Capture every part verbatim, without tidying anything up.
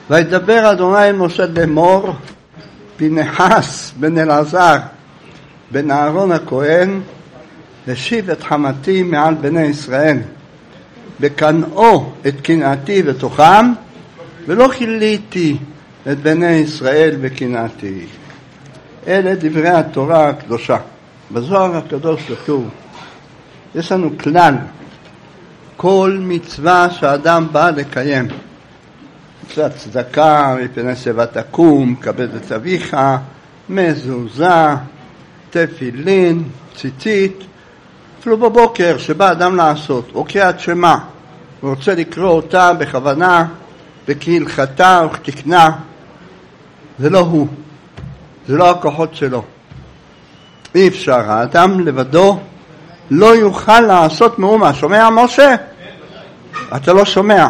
וידבר אדוני אל משה לאמור, פנחס בן אלעזר בן אהרון הכהן השיב את חמתי מעל בני ישראל, וקנאו את קנאתי בתוכם, ולא כיליתי את בני ישראל בקנאתי. אלה דברי התורה הקדושה. בזוהר הקדוש כתוב, יש לנו כלל, כל מצווה שאדם בא לקיים, מצוות צדקה, מפני שיבה תקום, כבד את אביך, מזוזה, תפילין, ציצית, אפילו בבוקר שבא אדם לעשות, או קריאת שמע, הוא רוצה לקרוא אותה בכוונה, וכהלכתה וכתקנה, זה לא הוא, זה לא הכוחות שלו. אי אפשר, האדם לבדו לא יוכל לעשות מאומה. שומע משה? אתה לא שומע.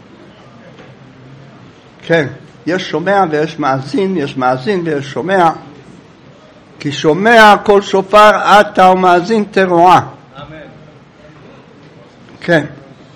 כן, יש שומע ויש מאזין, יש מאזין ויש שומע. כי שומע כל שופר אתה ומאזין תרועה. אמן. כן.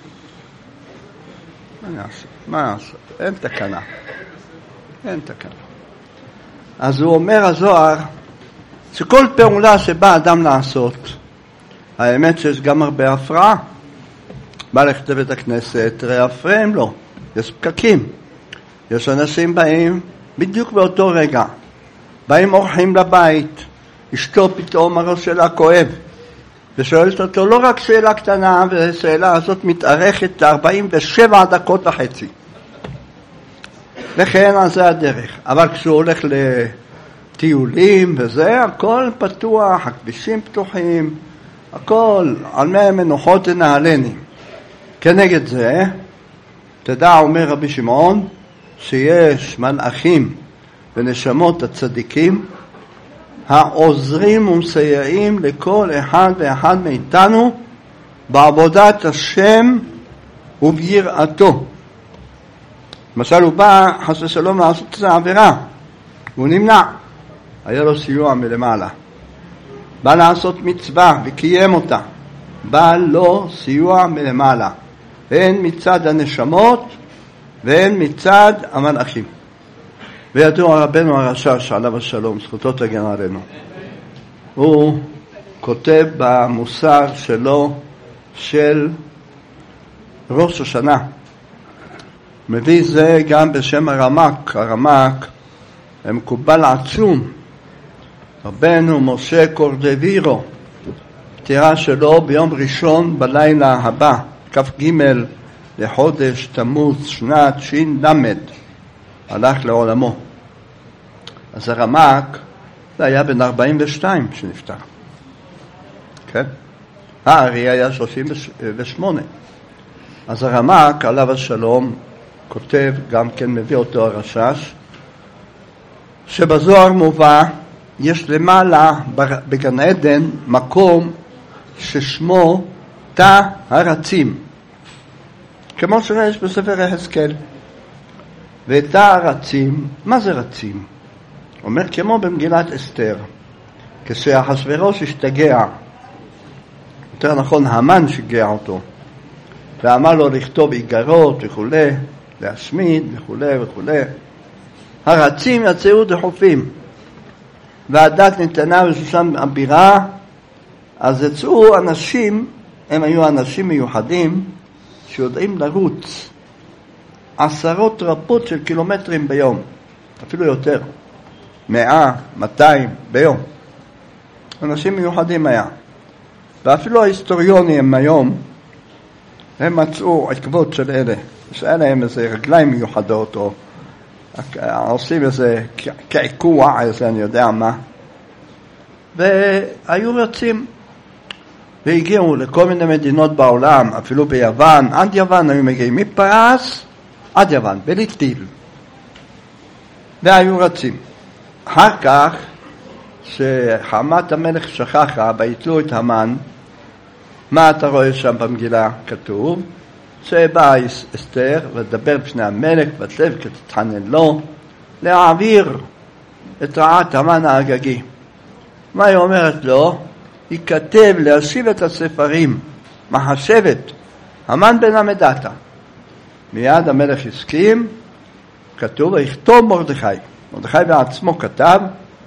מה נעשה? מה נעשה? אין תקנה. אין תקנה. אז הוא אומר הזוהר, שכל פעולה שבא אדם לעשות, האמת שיש גם הרבה הפרעה. בא לכתב את הכנסת, תראה הפרעים לו, יש פקקים. יש אנשים באים בדיוק באותו רגע, באים אורחים לבית, אשתו פתאום הראש שלה כואב, ושואלת אותו לא רק שאלה קטנה, והשאלה הזאת מתארכת ארבעים ושבע דקות וחצי. וכן, אז זה הדרך. אבל כשהוא הולך לטיולים וזה, הכל פתוח, הכבישים פתוחים, הכל על מי מנוחות נעלני. כנגד זה, תדע, אומר רבי שמעון, שיש מלאכים ונשמות הצדיקים, העוזרים ומסייעים לכל אחד ואחד מאיתנו בעבודת השם וביראתו. למשל הוא בא חס ושלום לעשות את העבירה, הוא נמנע, היה לו סיוע מלמעלה. בא לעשות מצווה וקיים אותה, בא לו סיוע מלמעלה, הן מצד הנשמות והן מצד המלאכים. וידוע רבנו הרש"ש עליו השלום, זכותו תגן עלינו, הוא כותב במוסר שלו של ראש השנה, מביא זה גם בשם הרמק. הרמק מקובל עצום, רבנו משה קורדווירו, פטירה שלו ביום ראשון בלילה הבא, כ"ג לחודש תמוז שנת שין למד, הלך לעולמו. אז הרמק זה היה בן ארבעים ושתיים שנפטר, כן? הארי היה שלושים ושמונה. אז הרמק עליו השלום כותב, גם כן מביא אותו הרש"ש, שבזוהר מובא, יש למעלה בגן עדן מקום ששמו תא הרצים, כמו שיש בספר יחזקאל. ותא הרצים, מה זה רצים? אומר כמו במגילת אסתר, כשאחשוורוש השתגע, יותר נכון המן שיגע אותו, ואמר לו לכתוב איגרות וכו', להשמיד וכו' וכו'. הרצים יצאו דחופים, והדת ניתנה בשושן הבירה. אז יצאו אנשים, הם היו אנשים מיוחדים שיודעים לרוץ עשרות רבות של קילומטרים ביום, אפילו יותר, מאה, מאתיים ביום. אנשים מיוחדים היה. ואפילו ההיסטוריונים היום, הם מצאו עקבות של אלה, שהיה להם איזה רגליים מיוחדות, או עושים איזה קעקוע, איזה אני יודע מה, והיו רצים, והגיעו לכל מיני מדינות בעולם, אפילו ביוון, עד יוון היו מגיעים, מפרס עד יוון, בלי טיל, והיו רצים. אחר כך, שחמת המלך שכחה, ביטלו את המן, מה אתה רואה שם במגילה? כתוב שבאה אסתר ודבר בפני המלך ותלב כתתחנן לו להעביר את רעת המן האגגי. מה היא אומרת לו? היא כתב להשיב את הספרים, מחשבת, המן בן המדתה. מיד המלך הסכים, כתוב, ויכתוב מרדכי. מרדכי בעצמו כתב,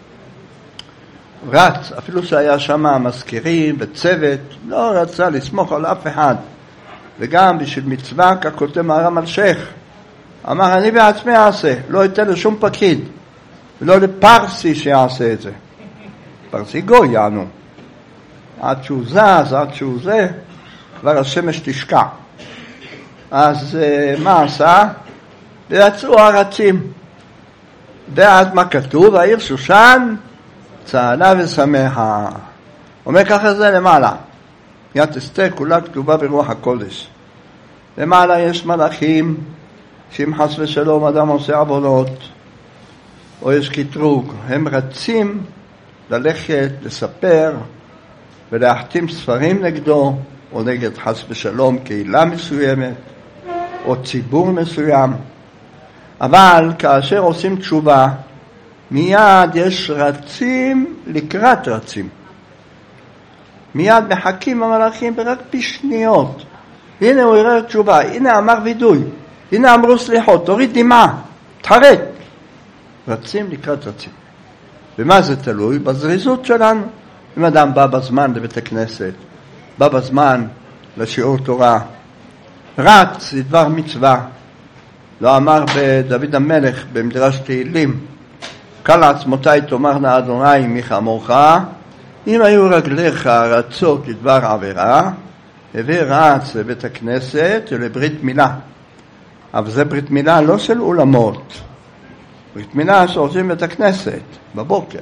רץ, אפילו שהיה שם מזכירים וצוות, לא רצה לסמוך על אף אחד. וגם בשביל מצווה, ככותב מהר"ם אלשיך, אמר, אני בעצמי אעשה, לא אתן לשום פקיד, ולא לפרסי שיעשה את זה. פרסי גוי יענו. עד שהוא זז, עד שהוא זה, כבר השמש תשקע. אז מה עשה? ויצאו הרצים. ואז מה כתוב? העיר שושן צהלה ושמחה. אומר ככה זה למעלה. יד אסתר כולה כתובה ברוח הקודש. למעלה יש מלאכים, שאם חס ושלום אדם עושה עוונות, או יש קטרוג, הם רצים ללכת, לספר ולהחתים ספרים נגדו, או נגד חס ושלום קהילה מסוימת, או ציבור מסוים. אבל כאשר עושים תשובה, מיד יש רצים לקראת רצים. מיד מחכים המלאכים ברק בשניות. הנה הוא יראה תשובה, הנה אמר וידוי, הנה אמרו סליחות, תוריד דמעה, תחרט. רצים לקראת רצים. ומה זה תלוי? בזריזות שלנו. אם אדם בא בזמן לבית הכנסת, בא בזמן לשיעור תורה, רץ לדבר מצווה, לא אמר בדוד המלך במדרש תהילים, קל עצמותיי תאמרנה אדוני מי כמוך, אם היו רגליך רצות לדבר עבירה, הביא רץ לבית הכנסת ולברית מילה. אבל זה ברית מילה לא של אולמות, ברית מילה שעושים בית הכנסת בבוקר.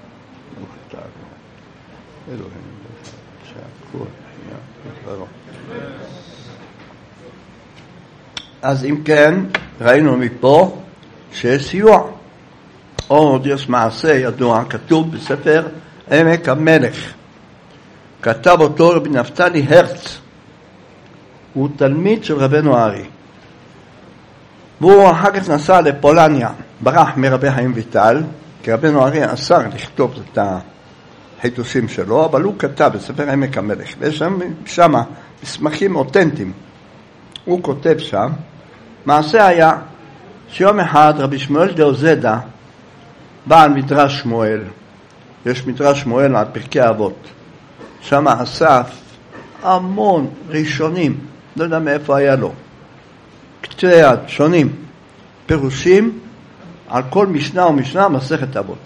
אז אם כן, ראינו מפה שיש סיוע. עוד יש מעשה ידוע, כתוב בספר עמק המלך. כתב אותו רבי נפתלי הרץ. הוא תלמיד של רבנו ארי. והוא אחר כך נסע לפולניה, ברח מרבי חיים ויטל, כי רבנו ארי אסר לכתוב את החידושים שלו, אבל הוא כתב בספר עמק המלך, ויש שם, שם מסמכים אותנטיים. הוא כותב שם, מעשה היה שיום אחד רבי שמואל דאוזדה בא על מדרש שמואל, יש מדרש שמואל על פרקי אבות, שם אסף המון ראשונים, לא יודע מאיפה היה לו, קטעי יד שונים, פירושים על כל משנה ומשנה מסכת אבות.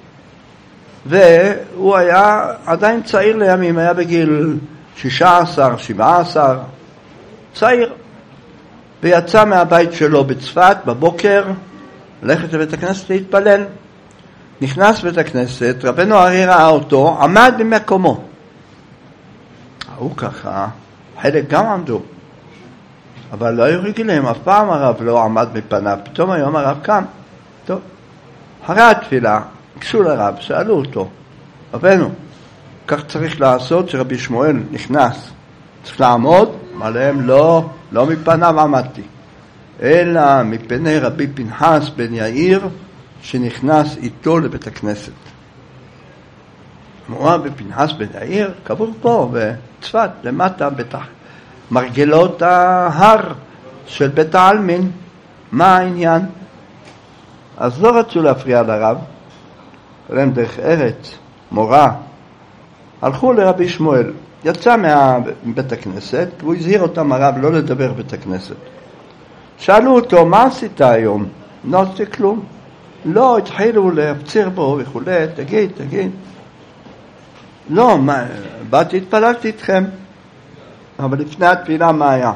והוא היה עדיין צעיר לימים, היה בגיל שישה עשר, שבעה עשר, צעיר. ויצא מהבית שלו בצפת בבוקר, ללכת לבית הכנסת להתפלל. נכנס לבית הכנסת, רבנו ארי ראה אותו, עמד במקומו. הוא ככה, חלק גם עמדו. אבל לא היו רגילים, אף פעם הרב לא עמד מפניו, פתאום היום הרב קם. טוב, אחרי התפילה, קשו לרב, שאלו אותו, רבנו, כך צריך לעשות שרבי שמואל נכנס, צריך לעמוד, עליהם לא, לא מפניו עמדתי, אלא מפני רבי פנחס בן יאיר, שנכנס איתו לבית הכנסת. רבי פנחס בן יאיר, קבור פה בצפת, למטה בטח, מרגלות ההר של בית העלמין. מה העניין? אז לא רצו להפריע לרב, להם דרך ארץ, מורה, הלכו לרבי שמואל, יצא מבית הכנסת, והוא הזהיר אותם הרב לא לדבר בבית הכנסת. שאלו אותו, מה עשית היום? לא עשיתי כלום. לא, התחילו להפציר בו וכו', תגיד, תגיד. לא, מה, באתי, התפללתי איתכם. אבל לפני התפילה מה היה?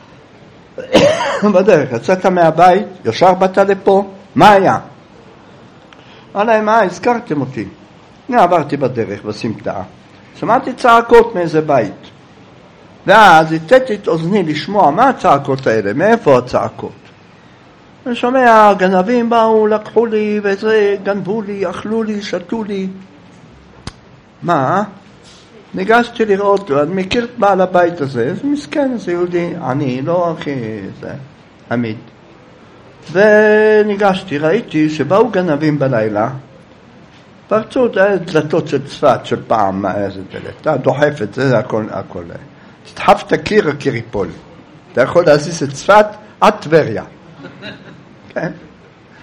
בדרך, יצאת מהבית, ישר באת לפה, מה היה? עליי, מה, הזכרתם אותי. אני עברתי בדרך, בסמטה. שמעתי צעקות מאיזה בית. ואז התתי את אוזני לשמוע מה הצעקות האלה, מאיפה הצעקות. אני שומע, גנבים באו, לקחו לי, וזה, גנבו לי, אכלו לי, שתו לי. מה? ניגשתי לראות, אני מכיר את בעל הבית הזה, זה מסכן, זה יהודי, אני, לא הכי, זה, עמיד. וניגשתי, ראיתי שבאו גנבים בלילה, פרצו את הדלתות של צפת של פעם, איזה דלת, אתה דוחף את זה, זה הכל, הכל. תדחף את הקיר, הקיר ייפול. אתה יכול להזיז את צפת עד טבריה. כן?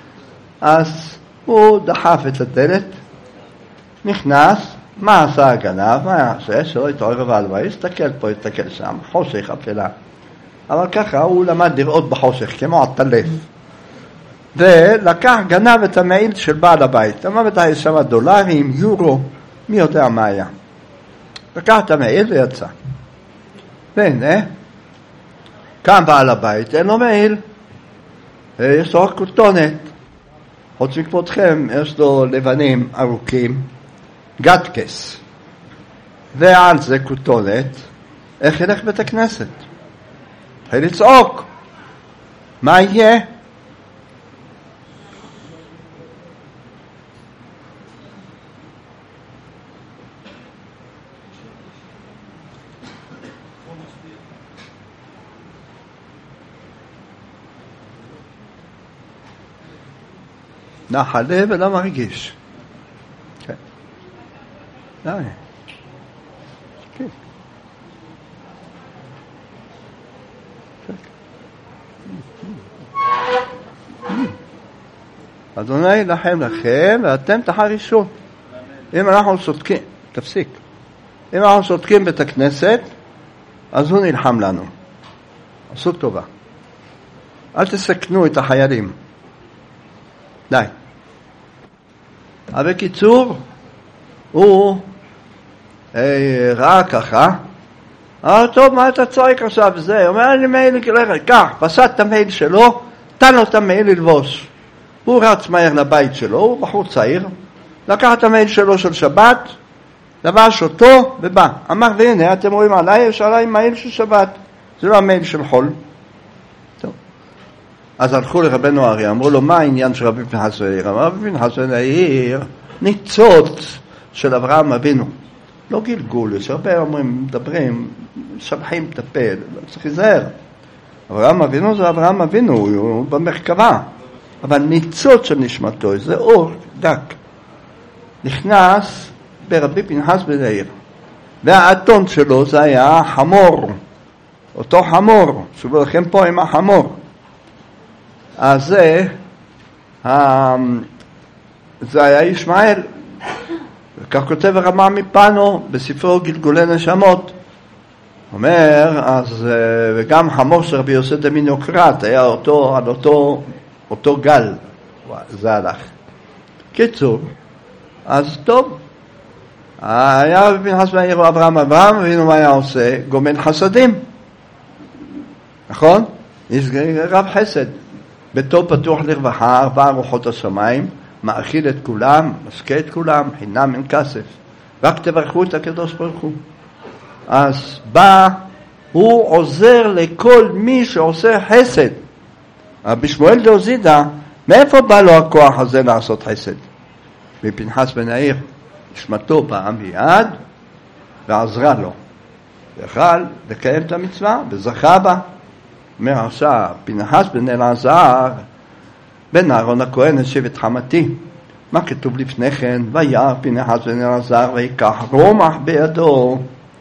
אז הוא דחף את הדלת, נכנס, מה עשה הגנב? מה יעשה? שלא יתעורר והלוואי, יסתכל פה, יסתכל שם, חושך, אפלה. אבל ככה הוא למד לראות בחושך, כמו עטלף. ולקח, גנב את המעיל של בעל הבית. אמר בטח שם דולרים, יורו, מי יודע מה היה. לקח את המעיל ויצא. והנה, קם בעל הבית, אין לו מעיל. יש לו רק כותונת. חוץ מכבודכם, יש לו לבנים ארוכים, גטקס. ועל זה כותונת, איך ילך בית הכנסת? התחיל לצעוק. מה יהיה? נחלה ולא מרגיש. כן. די. כן. אדוני ילחם לכם ואתם תחרישו. אם אנחנו צודקים, תפסיק. אם אנחנו צודקים בית הכנסת, אז הוא נלחם לנו. עשו טובה. אל תסכנו את החיילים. די. אבל בקיצור, הוא אה, ראה ככה, אמר, טוב, מה אתה צועק עכשיו? זה, אומר, אני מייל, כך, פסד את המייל שלו, תן לו את המייל ללבוש. הוא רץ מהר לבית שלו, הוא בחור צעיר, לקח את המייל שלו של שבת, לבש אותו ובא. אמר, והנה, אתם רואים עליי, יש עליי מייל של שבת. זה לא המייל של חול. אז הלכו לרבנו אריה, אמרו לו, מה העניין של רבי פנחס בן יאיר? אמר, רבי פנחס בן יאיר, ניצוץ של אברהם אבינו. לא גלגול, יש הרבה אומרים, מדברים, שבחים את הפה, צריך להיזהר. אברהם אבינו זה אברהם אבינו, הוא במרכבה. אבל ניצוץ של נשמתו, זה אור דק. נכנס ברבי פנחס בן יאיר. והאתון שלו זה היה חמור. אותו חמור, שובו לכם פה עם החמור. אז זה, זה היה ישמעאל, וכך כותב הרמה מפנו בספרו גלגולי נשמות. אומר, אז, וגם חמור של רבי יוסף דמין יוקרת, היה אותו, על אותו, אותו גל, זה הלך. קיצור, אז טוב, היה רבי פנחס בן יאיר אברהם אברהם, והנה מה היה עושה? גומל חסדים, נכון? יש רב חסד. ביתו פתוח לרווחה, ארבע רוחות השמיים, מאכיל את כולם, משקה את כולם, חינם אין כסף. רק תברכו את הקדוש ברוך הוא. אז בא, הוא עוזר לכל מי שעושה חסד. רבי שמואל דאוזידא, מאיפה בא לו הכוח הזה לעשות חסד? מפנחס בן יאיר, נשמתו באה מיד, ועזרה לו. יכל לקיים את המצווה, וזכה בה. אומר עכשיו, פנחס בן אלעזר, בן אהרון הכהן, השיב את חמתי. מה כתוב לפני כן? וירא פנחס בן אלעזר ויקח רומח בידו.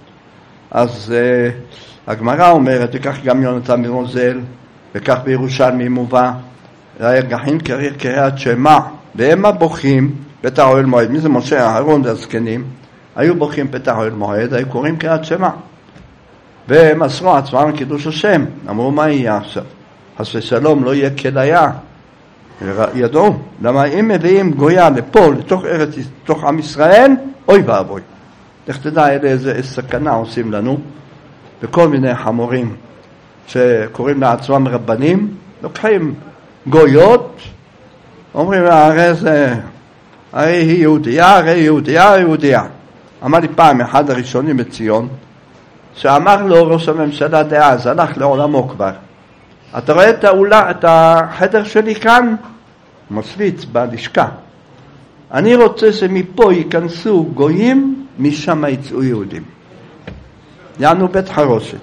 אז uh, הגמרא אומרת, וכך גם יונתן מרוזל, וכך בירושלמי מובא, היה גחין קריאת שמע, והם הבוכים פתח אוהל מועד. מי זה משה, אהרון והזקנים? היו בוכים פתח אוהל מועד, היו קוראים קריאת שמע. והם מסרו עצמם קידוש השם. אמרו, מה יהיה עכשיו? חס ושלום לא יהיה כליה. ידעו, למה אם מביאים גויה לפה, לתוך ארץ, לתוך עם ישראל, אוי ואבוי. לך תדע איזה סכנה עושים לנו, וכל מיני חמורים שקוראים לעצמם רבנים, לוקחים גויות, אומרים, הרי זה, הרי היא יהודיה, הרי היא יהודיה, הרי יהודיה. אמר לי פעם אחד הראשונים בציון, שאמר לו ראש הממשלה דאז, הלך לעולמו כבר. אתה רואה את, האולה, את החדר שלי כאן? מסליץ בלשכה. אני רוצה שמפה ייכנסו גויים, משם יצאו יהודים. יענו בית חרושת.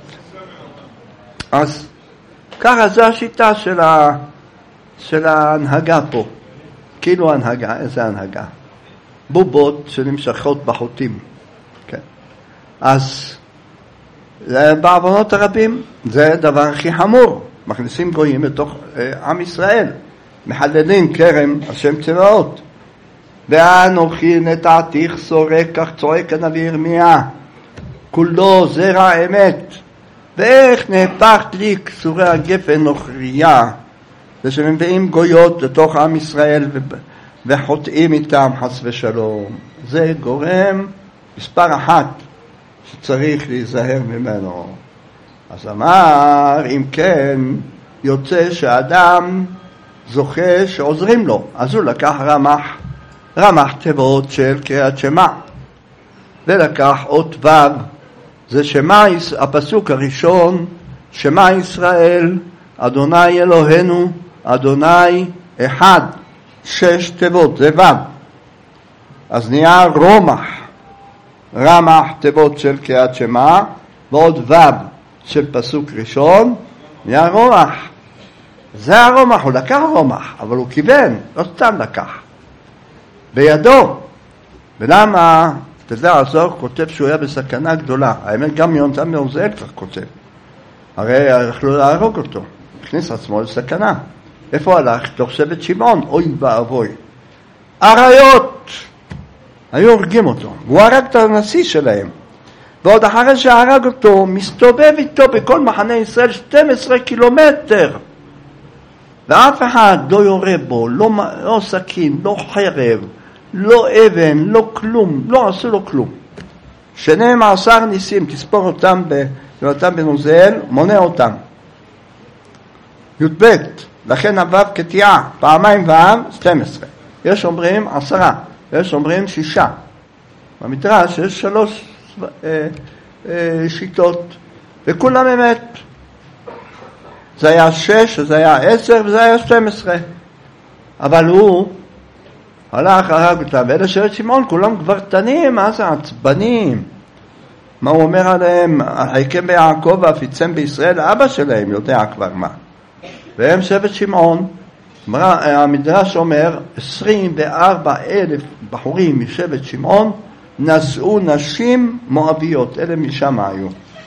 אז ככה זו השיטה של, ה, של ההנהגה פה. כאילו הנהגה, איזה הנהגה? בובות שנמשכות בחוטים. כן. אז בעוונות הרבים זה הדבר הכי חמור. מכניסים גויים לתוך אה, עם ישראל. מחללים כרם השם צבאות. ואנוכי נטעתיך שורק, כך צועק הנביא ירמיה, כולו זרע אמת. ואיך נהפכת לי כסורי הגפן נוכריה, זה שמביאים גויות לתוך עם ישראל וחוטאים איתם חס ושלום. זה גורם מספר אחת שצריך להיזהר ממנו. אז אמר, אם כן, יוצא שאדם זוכה שעוזרים לו. אז הוא לקח רמח, רמח תיבות של קריאת שמע, ולקח אות ו', זה שמע, הפסוק הראשון, שמע ישראל, אדוני אלוהינו, אדוני אחד, שש תיבות, זה ו'. אז נהיה רומח, רמח תיבות של קריאת שמע, ועוד ו' של פסוק ראשון, נהיה רומח. זה הרומח, הוא לקח רומח, אבל הוא כיוון, לא סתם לקח. בידו. ולמה, אתה יודע, הזוהר כותב שהוא היה בסכנה גדולה. האמת, גם יונתן בן עוזיאל כבר כותב. הרי יכלו להרוג אותו. הכניס עצמו לסכנה. איפה הלך? תוך שבט שמעון, אוי ואבוי. אריות! היו הורגים אותו. והוא הרג את הנשיא שלהם. ועוד אחרי שהרג אותו, מסתובב איתו בכל מחנה ישראל שנים עשר קילומטר. ואף אחד לא יורה בו, לא, לא סכין, לא חרב, לא אבן, לא כלום, לא עשו לו כלום. שנים עשר ניסים, תספור אותם ביונתן בן עוזיאל, מונה אותם. י"ב, לכן הו"ב כתיעה, פעמיים ו' שתים עשרה. יש אומרים עשרה, יש אומרים שישה. במדרש יש שלוש אה, אה, שיטות, וכולם אמת. זה היה שש, זה היה עשר, וזה היה שתים עשרה. אבל הוא הלך, הרג אותם, ואלה שבט שמעון, כולם גברתנים, מה זה עצבנים? מה הוא אומר עליהם? היקם ביעקב ואפיצם בישראל, אבא שלהם יודע כבר מה. והם שבט שמעון. המדרש אומר, עשרים וארבע אלף בחורים משבט שמעון, נשאו נשים מואביות, אלה משם היו.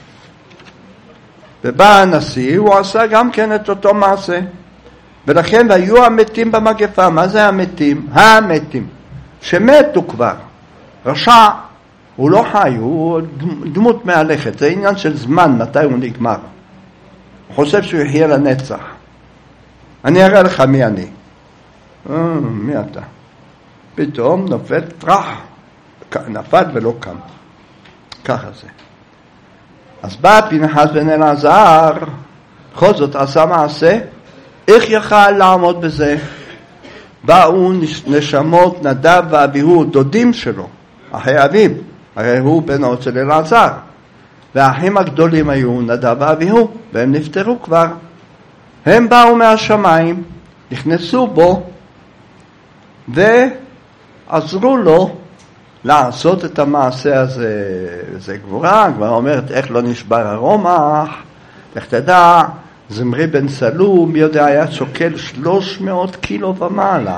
ובא הנשיא, הוא עשה גם כן את אותו מעשה. ולכן היו המתים במגפה. מה זה המתים? המתים. שמתו כבר. רשע, הוא לא חי, הוא דמות מהלכת. זה עניין של זמן, מתי הוא נגמר. הוא חושב שהוא יחיה לנצח. אני אראה לך מי אני. אה, מי אתה? פתאום נופל טרח. נפל ולא קם. ככה זה. אז בא פנחס בן אלעזר, בכל זאת עשה מעשה, איך יכל לעמוד בזה? באו נשמות נדב ואביהו, דודים שלו, אחי אביו, הרי הוא בנו של אלעזר, והאחים הגדולים היו נדב ואביהו, והם נפטרו כבר. הם באו מהשמיים, נכנסו בו, ועזרו לו לעשות את המעשה הזה. זה גבורה, כבר אומרת איך לא נשבר הרומח, איך תדע, זמרי בן סלום, מי יודע, היה שוקל שלוש מאות קילו ומעלה.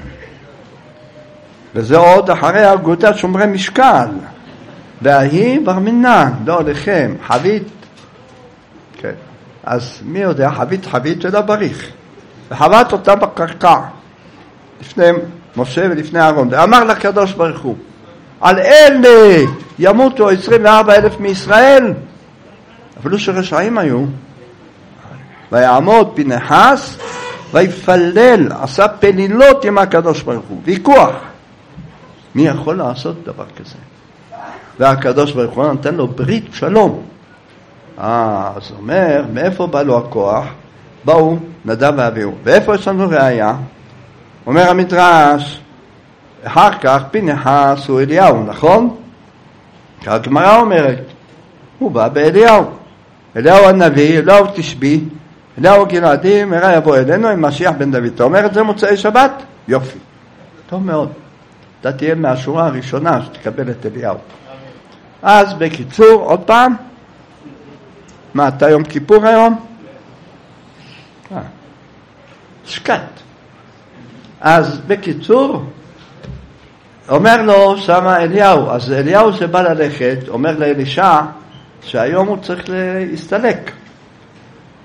וזה עוד אחרי אגודת שומרי משקל. והיא בר מינן, לא לכם, חבית. כן. אז מי יודע, חבית חבית ולא בריך. וחבט אותה בקרקע. לפני משה ולפני אהרון. ואמר לקדוש ברוך הוא, על אלה ימותו עשרים וארבע אלף מישראל, אפילו שרשעים היו. ויעמוד פנחס ויפלל, עשה פלילות עם הקדוש ברוך הוא, ויכוח. מי יכול לעשות דבר כזה? והקדוש ברוך הוא נתן לו ברית שלום. אה, אז אומר, מאיפה בא לו הכוח? באו נדב ואביהו. ואיפה יש לנו ראיה? אומר המדרש, אחר כך פנחס הוא אליהו, נכון? הגמרא אומרת, הוא בא באליהו. אליהו הנביא, אליהו תשבי, אליהו גלעדי, מראה יבוא אלינו עם משיח בן דוד. אתה אומר את זה מוצאי שבת? יופי. טוב מאוד. אתה תהיה מהשורה הראשונה שתקבל את אליהו. אז בקיצור, עוד פעם, מה, אתה יום כיפור היום? אה, שקט. אז בקיצור, אומר לו שמה אליהו, אז אליהו שבא ללכת, אומר לאלישע שהיום הוא צריך להסתלק.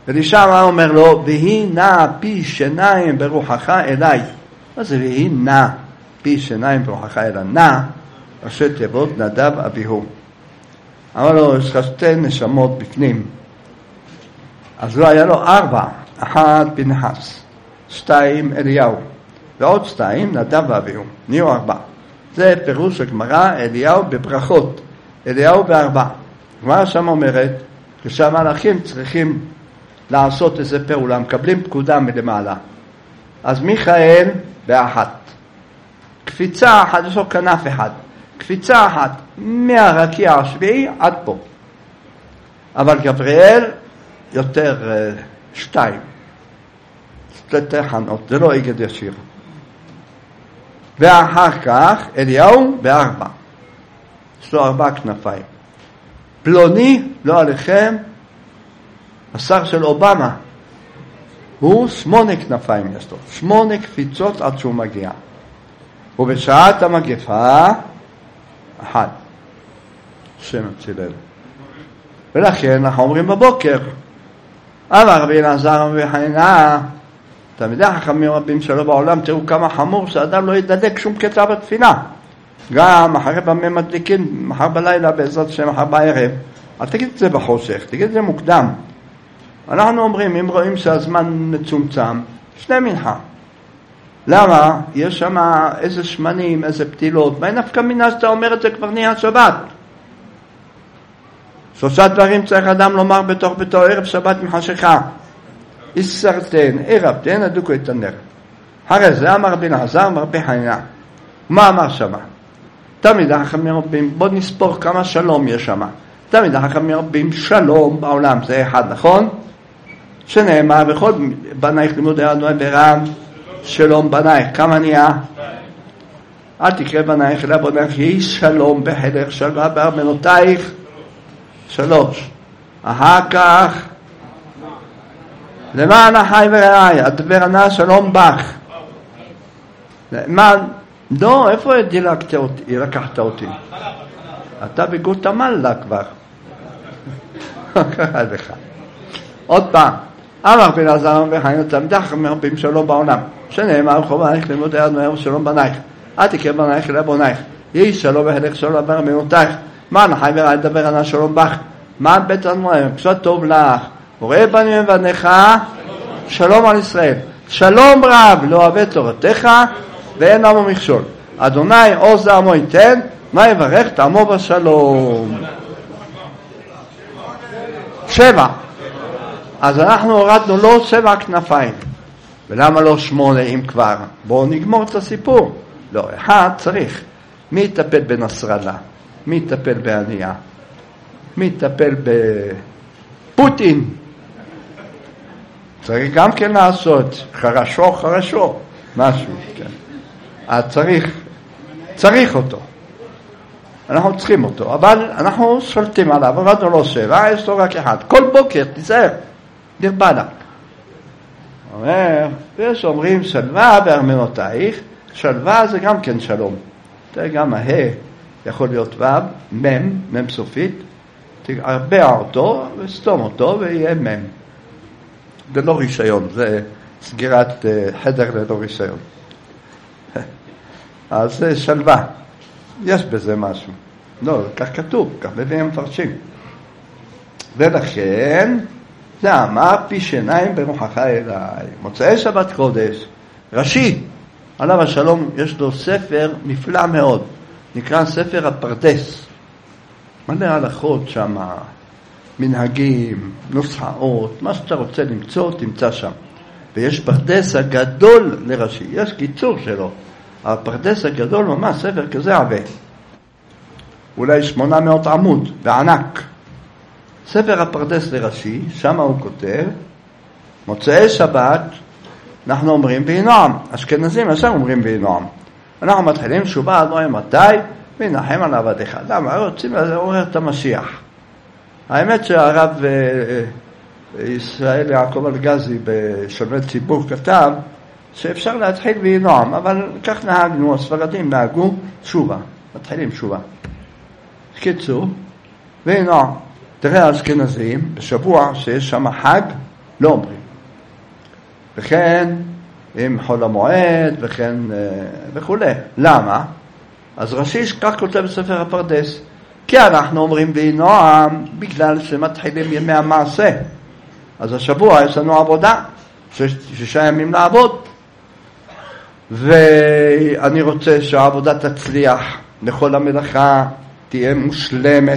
אלישע אומר לו, והיא נע פי שיניים ברוחך אליי. מה זה והיא נע פי שיניים ברוחך אליי? נע, ראשי תיבות נדב אביהו. אמר לו, יש לך שתי נשמות בפנים. אז לא היה לו ארבע, אחד פנחס, שתיים אליהו, ועוד שתיים נדב ואביהו, נהיו ארבע. זה פירוש הגמרא, אליהו בברכות, אליהו בארבע. הגמרא שם אומרת, כשהמלאכים צריכים לעשות איזה פעולה, מקבלים פקודה מלמעלה. אז מיכאל באחת, קפיצה אחת, יש לו כנף אחד, קפיצה אחת, מהרקיע השביעי עד פה. אבל גבריאל יותר uh, שתיים, שתי תחנות, זה לא איגד ישיר. ואחר כך אליהו בארבע, יש לו ארבע כנפיים. פלוני, לא עליכם, השר של אובמה, הוא שמונה כנפיים יש לו, שמונה קפיצות עד שהוא מגיע. ובשעת המגפה, אחד, שם הצילנו. ולכן אנחנו אומרים בבוקר, אמר רבי אלעזר רבי חנינא, תלמידי חכמים רבים שלו בעולם, תראו כמה חמור שאדם לא ידלק שום קטע בתפילה. גם אחרי במה מדליקים, מחר בלילה בעזרת השם, מחר בערב. אל תגיד את זה בחושך, תגיד את זה מוקדם. אנחנו אומרים, אם רואים שהזמן מצומצם, שני מנחה. למה? יש שם איזה שמנים, איזה פתילות. מה נפקא מינה שאתה אומר את זה כבר נהיה שבת? שלושה דברים צריך אדם לומר בתוך ביתו, ערב שבת מחשכה. איסרתן, ערבתן, הדוקו את הנר. אחרי זה אמר רבי אלעזר, אמר רבי חנינא. מה אמר שמה? תמיד החכמים רבים, בוא נספור כמה שלום יש שמה. תמיד החכמים רבים, שלום בעולם, זה אחד, נכון? שנאמר, וכל בנייך לימודי אדוני ברם, שלום בנייך, כמה נהיה? אל תקרא בנייך, אלא בנייך, יהי שלום בחילך, שלווה בארמנותייך, שלוש. אחר כך, למען החי ורעי, הדבר ענה שלום בך. למען, לא, איפה דילקת אותי, לקחת אותי? אתה בגוטמלה כבר. קרא לך. עוד פעם, אמר רבי אלעזר וחנינא תלמידי חכמים רבים שלום בעולם, שנאמר וכל בנייך לימודי אדוני שלום בנייך, אל תקרא בנייך אלא בנייך, יהי שלום בחילך שלום בארמנותייך, למען החי ורעי הדבר ענה שלום בך. מה בית אדוני, קצת טוב לך, וראה בנים ובניך, שלום על ישראל. שלום רב לא אוהב תורתך, ואין עמו מכשול. אדוני עוז לעמו ייתן, מה יברך תעמו בשלום. שבע. אז אנחנו הורדנו לו שבע כנפיים. ולמה לא שמונה אם כבר? בואו נגמור את הסיפור. לא, אחד צריך. מי יטפל בנסראללה? מי יטפל בענייה? מי יטפל בפוטין? צריך גם כן לעשות חרשו חרשו משהו, כן. אז צריך צריך אותו, אנחנו צריכים אותו, אבל אנחנו שולטים עליו, עבדנו לו שבע, יש לו רק אחד, כל בוקר תיזהר, נרבנה. אומר, ויש אומרים שלווה בארמנותייך, שלווה זה גם כן שלום, זה גם הה יכול להיות ו' מם, מם סופית, תרבע אותו וסתום אותו ויהיה מם. זה לא רישיון, זה סגירת חדר ללא רישיון. אז זה שלווה, יש בזה משהו. לא, כך כתוב, כך מביאים מפרשים. ולכן, זה אמר פי שיניים ברוחך אליי. מוצאי שבת קודש, רש"י, עליו השלום, יש לו ספר נפלא מאוד, נקרא ספר הפרדס. מלא הלכות שם, מנהגים, נוסחאות, מה שאתה רוצה למצוא, תמצא שם. ויש פרדס הגדול לרש"י, יש קיצור שלו. הפרדס הגדול ממש ספר כזה עבה. אולי שמונה מאות עמוד, בענק. ספר הפרדס לרש"י, שם הוא כותב, מוצאי שבת, אנחנו אומרים וינועם. אשכנזים ישר אומרים וינועם. אנחנו מתחילים שובה אדוני מתי, וינחם על עבדיך. למה? רוצים לעורר את המשיח. האמת שהרב ישראל יעקב אלגזי בשומר ציבור כתב שאפשר להתחיל וינועם, אבל כך נהגנו, הספרדים נהגו שובה, מתחילים שובה. קיצור, וינועם. תראה האשכנזים, בשבוע שיש שם חג, לא אומרים. וכן, עם חול המועד, וכן, וכו'. למה? אז רש"י כך כותב בספר הפרדס, כי אנחנו אומרים וינועם, בגלל שמתחילים ימי המעשה. אז השבוע יש לנו עבודה, שש, שישה ימים לעבוד. ואני רוצה שהעבודה תצליח, לכל המלאכה תהיה מושלמת,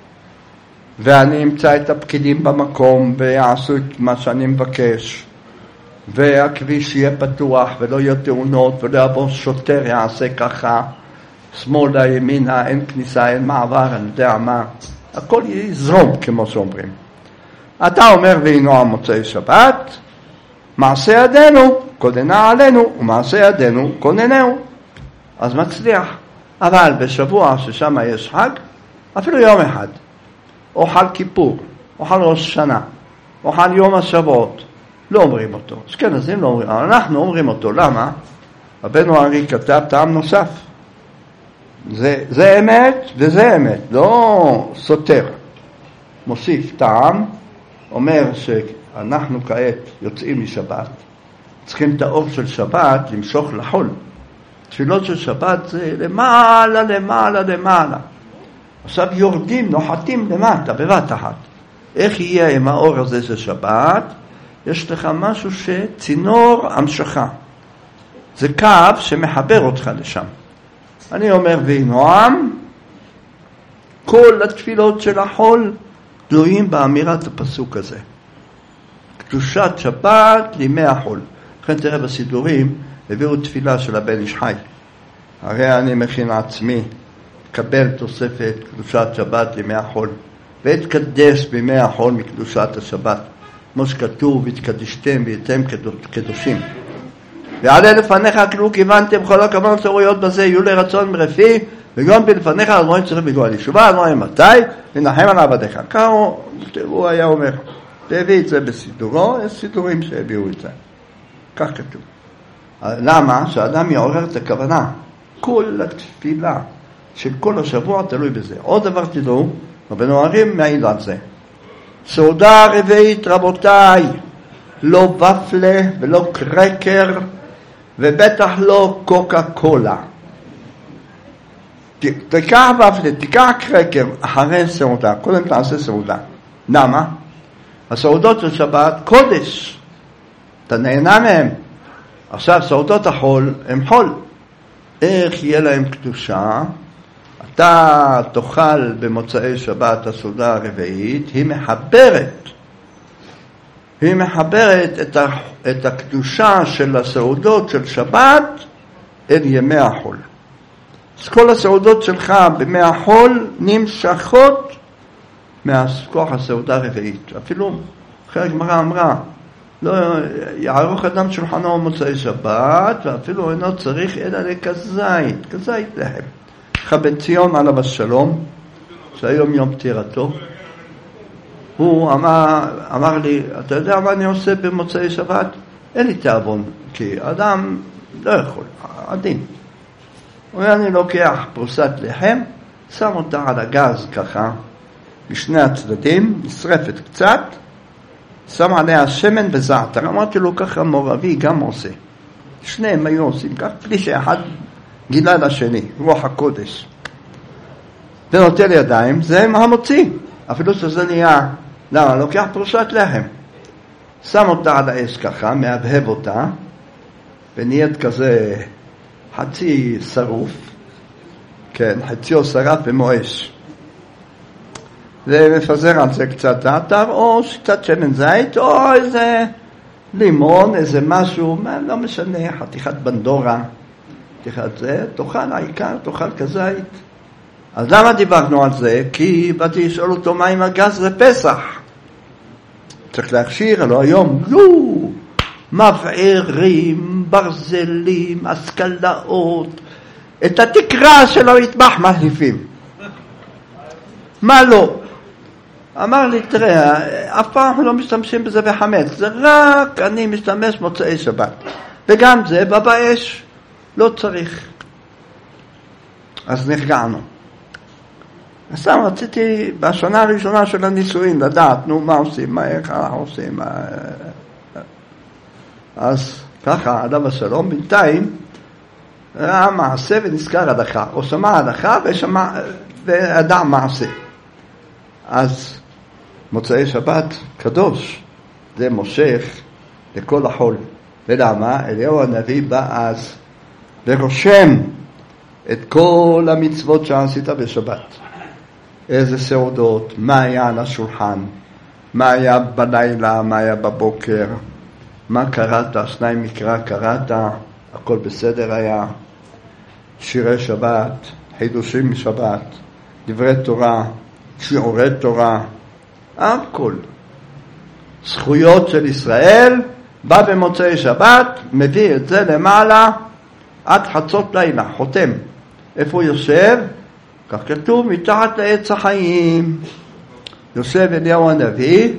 ואני אמצא את הפקידים במקום ויעשו את מה שאני מבקש, והכביש יהיה פתוח ולא יהיו תאונות ולא יבוא שוטר יעשה ככה, שמאלה, ימינה, אין כניסה, אין מעבר, אני יודע מה, הכל יזרום כמו שאומרים. אתה אומר והינו מוצאי שבת, מעשה ידינו קודנה עלינו ומעשה ידינו קוננהו, אז מצליח. אבל בשבוע ששם יש חג, אפילו יום אחד, או חל כיפור, או חל ראש שנה, או חל יום השבועות, לא אומרים אותו. אשכנזים לא אומרים, אבל אנחנו אומרים אותו. למה? רבנו הארי כתב טעם נוסף. זה, זה אמת וזה אמת, לא סותר. מוסיף טעם, אומר שאנחנו כעת יוצאים משבת, צריכים את האור של שבת למשוך לחול. תפילות של שבת זה למעלה, למעלה, למעלה. עכשיו יורדים, נוחתים למטה, בבת אחת. איך יהיה עם האור הזה של שבת? יש לך משהו שצינור המשכה. זה קו שמחבר אותך לשם. אני אומר, וינועם, כל התפילות של החול תלויים באמירת הפסוק הזה. קדושת שבת לימי החול. לכן תראה בסידורים, הביאו תפילה של הבן איש חי. הרי אני מכין עצמי, קבל תוספת קדושת שבת לימי החול, והתקדש בימי החול מקדושת השבת. כמו שכתוב, התקדשתם והייתם קדושים. ועלה לפניך כלו כיוונתם כל הכוונות הראויות בזה, יהיו לרצון מרפי, וגם בלפניך על מועד צריך בגואל ישובה, על מועד מתי, ונחם על עבדיך. ככה הוא, הוא היה אומר. והביא את זה בסידורו, יש סידורים שהביאו את זה. כך כתוב. למה? שהאדם יעורר את הכוונה. כל התפילה של כל השבוע תלוי בזה. עוד דבר תדעו, רבנו הארי מעיד על זה. סעודה רביעית רבותיי, לא ופלה ולא קרקר, ובטח לא קוקה קולה. תיקח ופלה, תיקח קרקר אחרי סעודה, קודם תעשה סעודה. למה? הסעודות של שבת קודש, אתה נהנה מהם. עכשיו סעודות החול הם חול, איך יהיה להם קדושה? אתה תאכל במוצאי שבת הסעודה הרביעית, היא מחברת היא מחברת את, ה, את הקדושה של הסעודות של שבת אל ימי החול. אז כל הסעודות שלך בימי החול נמשכות מהכוח הסעודה הרביעית. אפילו אחרי הגמרא אמרה, לא יערוך אדם שולחנו במוצאי שבת, ואפילו אינו צריך אלא לכזית, כזית להם. בן ציון עליו השלום, שהיום יום פטירתו, הוא אמר, אמר לי, אתה יודע מה אני עושה במוצאי שבת? אין לי תאבון, כי אדם לא יכול, עדין. הוא אומר, אני לוקח פרוסת לחם, שם אותה על הגז ככה, בשני הצדדים, נשרפת קצת, שם עליה שמן וזעתר. אמרתי לו, ככה מורבי גם עושה. שניהם היו עושים כך, בלי שאחד גילה לשני, רוח הקודש. ונוטל ידיים, זה המוציא. אפילו שזה נהיה, למה? לוקח פרוסת לחם. שם אותה על האש ככה, מהבהב אותה, ונהיית כזה חצי שרוף, כן, חציו שרף ומואש. ומפזר על זה קצת דאטר, או קצת שמן זית, או איזה לימון, איזה משהו, לא משנה, חתיכת בנדורה, חתיכת זה, תאכל העיקר, תאכל כזית. אז למה דיברנו על זה? כי באתי לשאול אותו מה עם הגז לפסח. צריך להכשיר, הלוא היום, יו, מבערים, ברזלים, השכלאות, את התקרה שלו יטבח מחליפים. מה לא? אמר לי, תראה, אף פעם לא משתמשים בזה בחמץ, זה רק אני משתמש מוצאי שבת. וגם זה בא באש, לא צריך. אז נרגענו. סתם רציתי בשנה הראשונה של הנישואין לדעת, נו, מה עושים, מה, איך אנחנו עושים, מה... אז ככה, אדם השלום בינתיים ראה מעשה ונזכר הדחה, או שמע הדחה ושמע, וידע מעשה. אז מוצאי שבת קדוש, זה מושך לכל החול. ולמה? אליהו הנביא בא אז ורושם את כל המצוות שעשית בשבת. איזה סעודות, מה היה על השולחן, מה היה בלילה, מה היה בבוקר, מה קראת, שניים מקרא קראת, הכל בסדר היה, שירי שבת, חידושים משבת, דברי תורה, שיעורי תורה, הכל. זכויות של ישראל, בא במוצאי שבת, מביא את זה למעלה, עד חצות לילה, חותם. איפה הוא יושב? כך כתוב, מתחת לעץ החיים. יושב אליהו הנביא,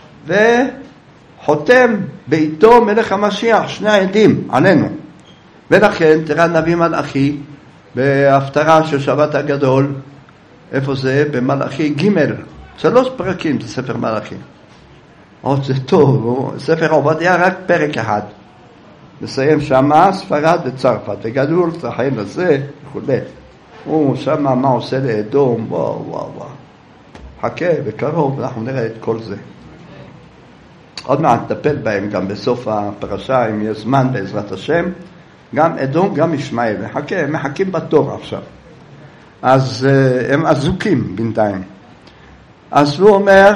וחותם ביתו מלך המשיח, שני העדים עלינו. ולכן, תראה הנביא מלאכי, בהפטרה של שבת הגדול, איפה זה? במלאכי ג' שלוש פרקים, זה ספר מלאכי. עוד זה טוב, ספר עובדיה רק פרק אחד. מסיים שמה, ספרד וצרפת, וגדול צחן לזה, וכו'. הוא שמה מה עושה לאדום, וואו וואו וואו. חכה, בקרוב אנחנו נראה את כל זה. עוד מעט נטפל בהם גם בסוף הפרשה, אם יש זמן בעזרת השם. גם אדום, גם ישמעאל. חכה, הם מחכים בתור עכשיו. אז הם אזוקים בינתיים. אז הוא אומר,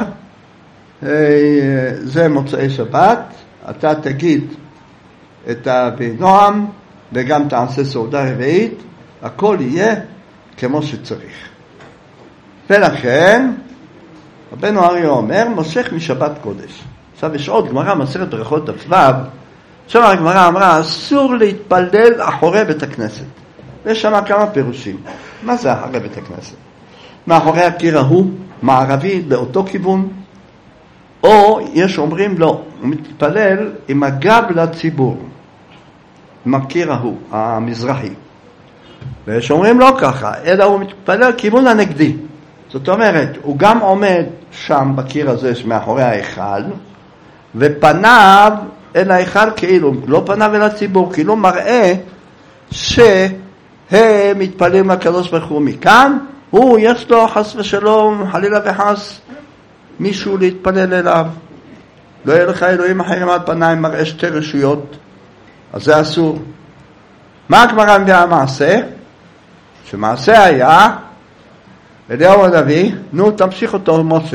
זה מוצאי שבת, אתה תגיד את הבנועם, וגם תעשה סעודה רביעית, הכל יהיה כמו שצריך. ולכן, רבנו אריה אומר, מושך משבת קודש. עכשיו יש עוד גמרא, מסכת ברכות דף ו', שם הגמרא אמרה, אסור להתפלל אחורי בית הכנסת. ויש שם כמה פירושים. מה זה אחורי בית הכנסת? מאחורי הקיר ההוא, מערבי, באותו כיוון, או יש אומרים לא, הוא מתפלל עם הגב לציבור, עם הקיר ההוא, המזרחי. ויש אומרים לא ככה, אלא הוא מתפלל כיוון הנגדי. זאת אומרת, הוא גם עומד שם בקיר הזה מאחורי ההיכל, ופניו אל ההיכל כאילו, לא פניו אל הציבור, כאילו מראה שהם מתפללים לקדוש ברוך הוא מכאן, הוא יש לו חס ושלום, חלילה וחס, מישהו להתפלל אליו. לא יהיה לך אלוהים אחרים על פניים, מראה שתי רשויות, אז זה אסור. מה הגמרא מביאה המעשה? שמעשה היה, אליהו הנביא, נו תמשיך אותו משה.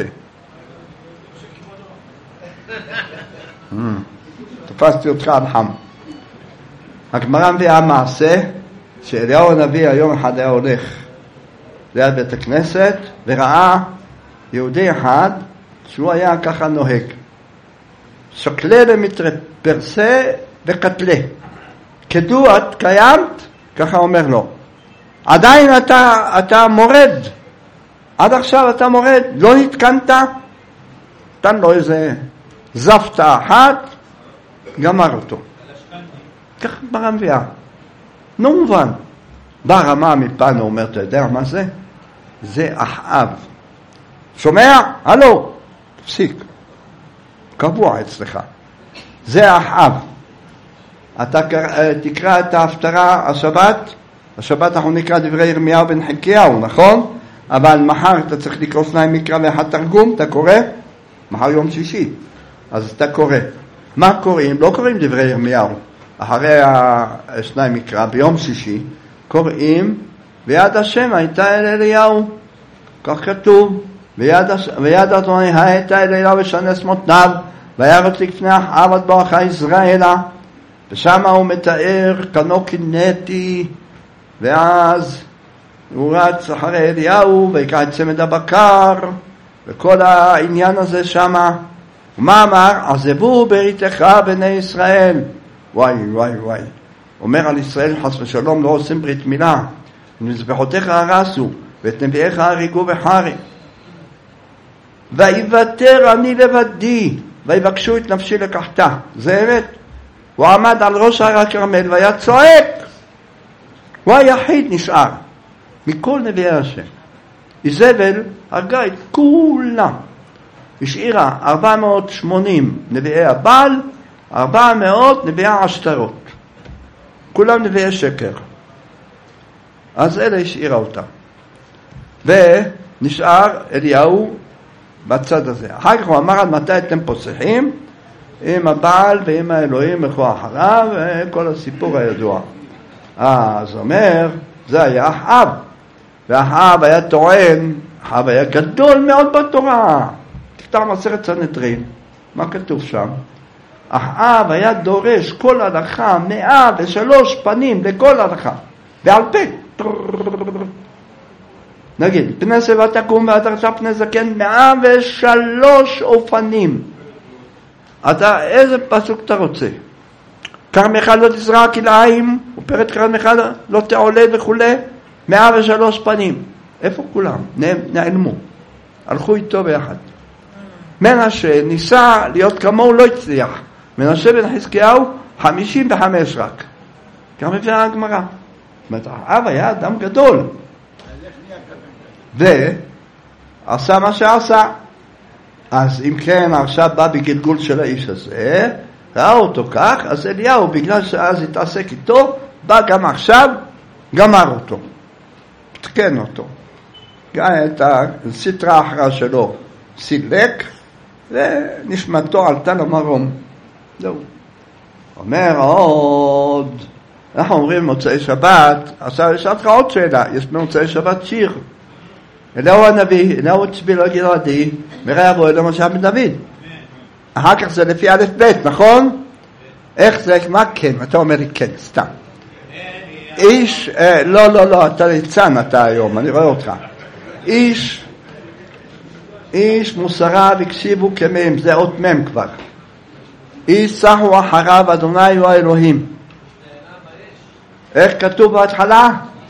תפסתי אותך על חם. הגמרא מביאה המעשה, שאליהו הנביא היום אחד היה הולך ליד בית הכנסת, וראה יהודי אחד, שהוא היה ככה נוהג. שקלה ומתפרסה וקטלה. כדו את קיימת, ככה אומר לו. עדיין אתה, אתה מורד. עד עכשיו אתה מורד, לא התקנת. תן לו איזה זפתה אחת, גמר אותו. כך ברמביה. לא מובן. ברמה מפנו אומר, אתה יודע מה זה? זה אחאב. שומע? הלו, תפסיק. קבוע אצלך. זה אחאב. אתה תקרא את ההפטרה השבת, השבת אנחנו נקרא דברי ירמיהו בן חזקיהו, נכון? אבל מחר אתה צריך לקרוא שניים מקרא ואחד תרגום, אתה קורא? מחר יום שישי. אז אתה קורא. מה קוראים? לא קוראים דברי ירמיהו. אחרי השניים מקרא, ביום שישי, קוראים, ויד השם הייתה אל אליהו. כך כתוב, ויד, ויד אדוני הייתה אל אליהו ושנס מותניו, וירץ לפני אחאב עד בואכה יזרעאלה. ושם הוא מתאר כנו קינאתי, ואז הוא רץ אחרי אליהו ויקרא את צמד הבקר, וכל העניין הזה שם. ומה אמר? עזבו בריתך בני ישראל. וואי וואי וואי. אומר על ישראל חס ושלום לא עושים ברית מילה. ומזבחותיך הרסו, ואת נביאיך הריגו בחרי. ויוותר אני לבדי, ויבקשו את נפשי לקחתה. זה אמת. הוא עמד על ראש הר הכרמל והיה צועק. הוא היחיד נשאר מכל נביאי השם. איזבל הרגה את כולם. השאירה ארבע מאות ושמונים נביאי הבעל, ארבע מאות נביאי השטרות. כולם נביאי שקר. אז אלה השאירה אותם. ונשאר אליהו בצד הזה. אחר כך הוא אמר עד מתי אתם פוסחים? עם הבעל ועם האלוהים לכו אחריו, וכל הסיפור הידוע. אז אומר, זה היה אחאב. ואחאב היה טוען, אחאב היה גדול מאוד בתורה. תפתח מסכת סנהדרין, מה כתוב שם? אחאב היה דורש כל הלכה, מאה ושלוש פנים לכל הלכה. בעל פה. נגיד, פני שיבה תקום ועד עכשיו פני זקן, מאה ושלוש אופנים. אתה, איזה פסוק אתה רוצה? כרמך לא תזרע כלאיים, ופרד כרמך לא תעולה וכו', מאה ושלוש פנים. איפה כולם? נעלמו. הלכו איתו ביחד. מנשה ניסה להיות כמוהו, לא הצליח. מנשה בן חזקיהו, חמישים וחמש רק. גם מביאה הגמרא. זאת אומרת, האב היה אדם גדול. ועשה מה שעשה. אז אם כן, עכשיו בא בגלגול של האיש הזה, ראה אותו כך, אז אליהו, בגלל שאז התעסק איתו, בא גם עכשיו, גמר אותו. תקן אותו. גם את הסטרה האחרה שלו סילק, ונשמתו עלתה למרום. זהו. אומר עוד, אנחנו אומרים מוצאי שבת, עכשיו יש לך עוד שאלה, יש במוצאי שבת שיר. אליהו הנביא, אליהו הצביל הגלעדי, מראה אבו אלו משה בן דוד. אחר כך זה לפי א' ב', נכון? איך זה, מה כן? אתה אומר לי כן, סתם. איש, לא, לא, לא, אתה ליצן אתה היום, אני רואה אותך. איש, איש מוסריו הקשיבו כמם, זה אות מם כבר. איש סחו אחריו, אדוני הוא האלוהים. איך כתוב בהתחלה?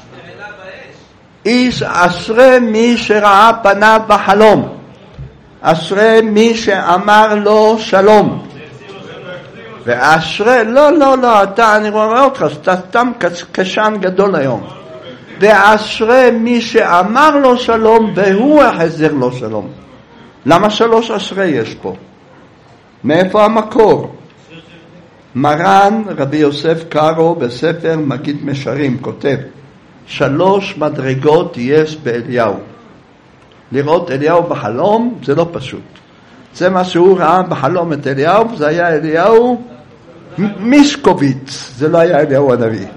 איש אשרי מי שראה פניו בחלום, אשרי מי שאמר לו שלום. ואשרי, לא, לא, לא, אתה, אני רואה אותך, אתה סתם קשן גדול היום. ואשרי מי שאמר לו שלום והוא החזר לו שלום. למה שלוש אשרי יש פה? מאיפה המקור? מרן רבי יוסף קארו בספר מגיד משרים כותב, שלוש מדרגות יש באליהו. לראות אליהו בחלום זה לא פשוט. זה מה שהוא ראה בחלום את אליהו, זה היה אליהו מישקוביץ, זה לא היה אליהו הנביא.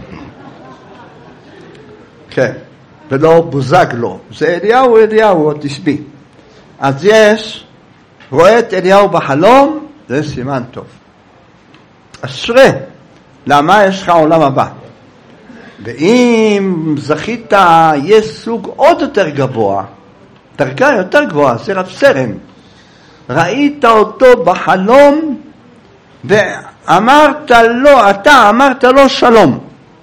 כן, ולא בוזגלו, זה אליהו אליהו עוד תשבי. אז יש, רואה את אליהו בחלום, זה סימן טוב. אשרי, למה יש לך עולם הבא? ואם זכית, יש סוג עוד יותר גבוה, דרגה יותר גבוהה, זה רב סרן. ראית אותו בחלום, ואמרת לו, אתה אמרת לו שלום.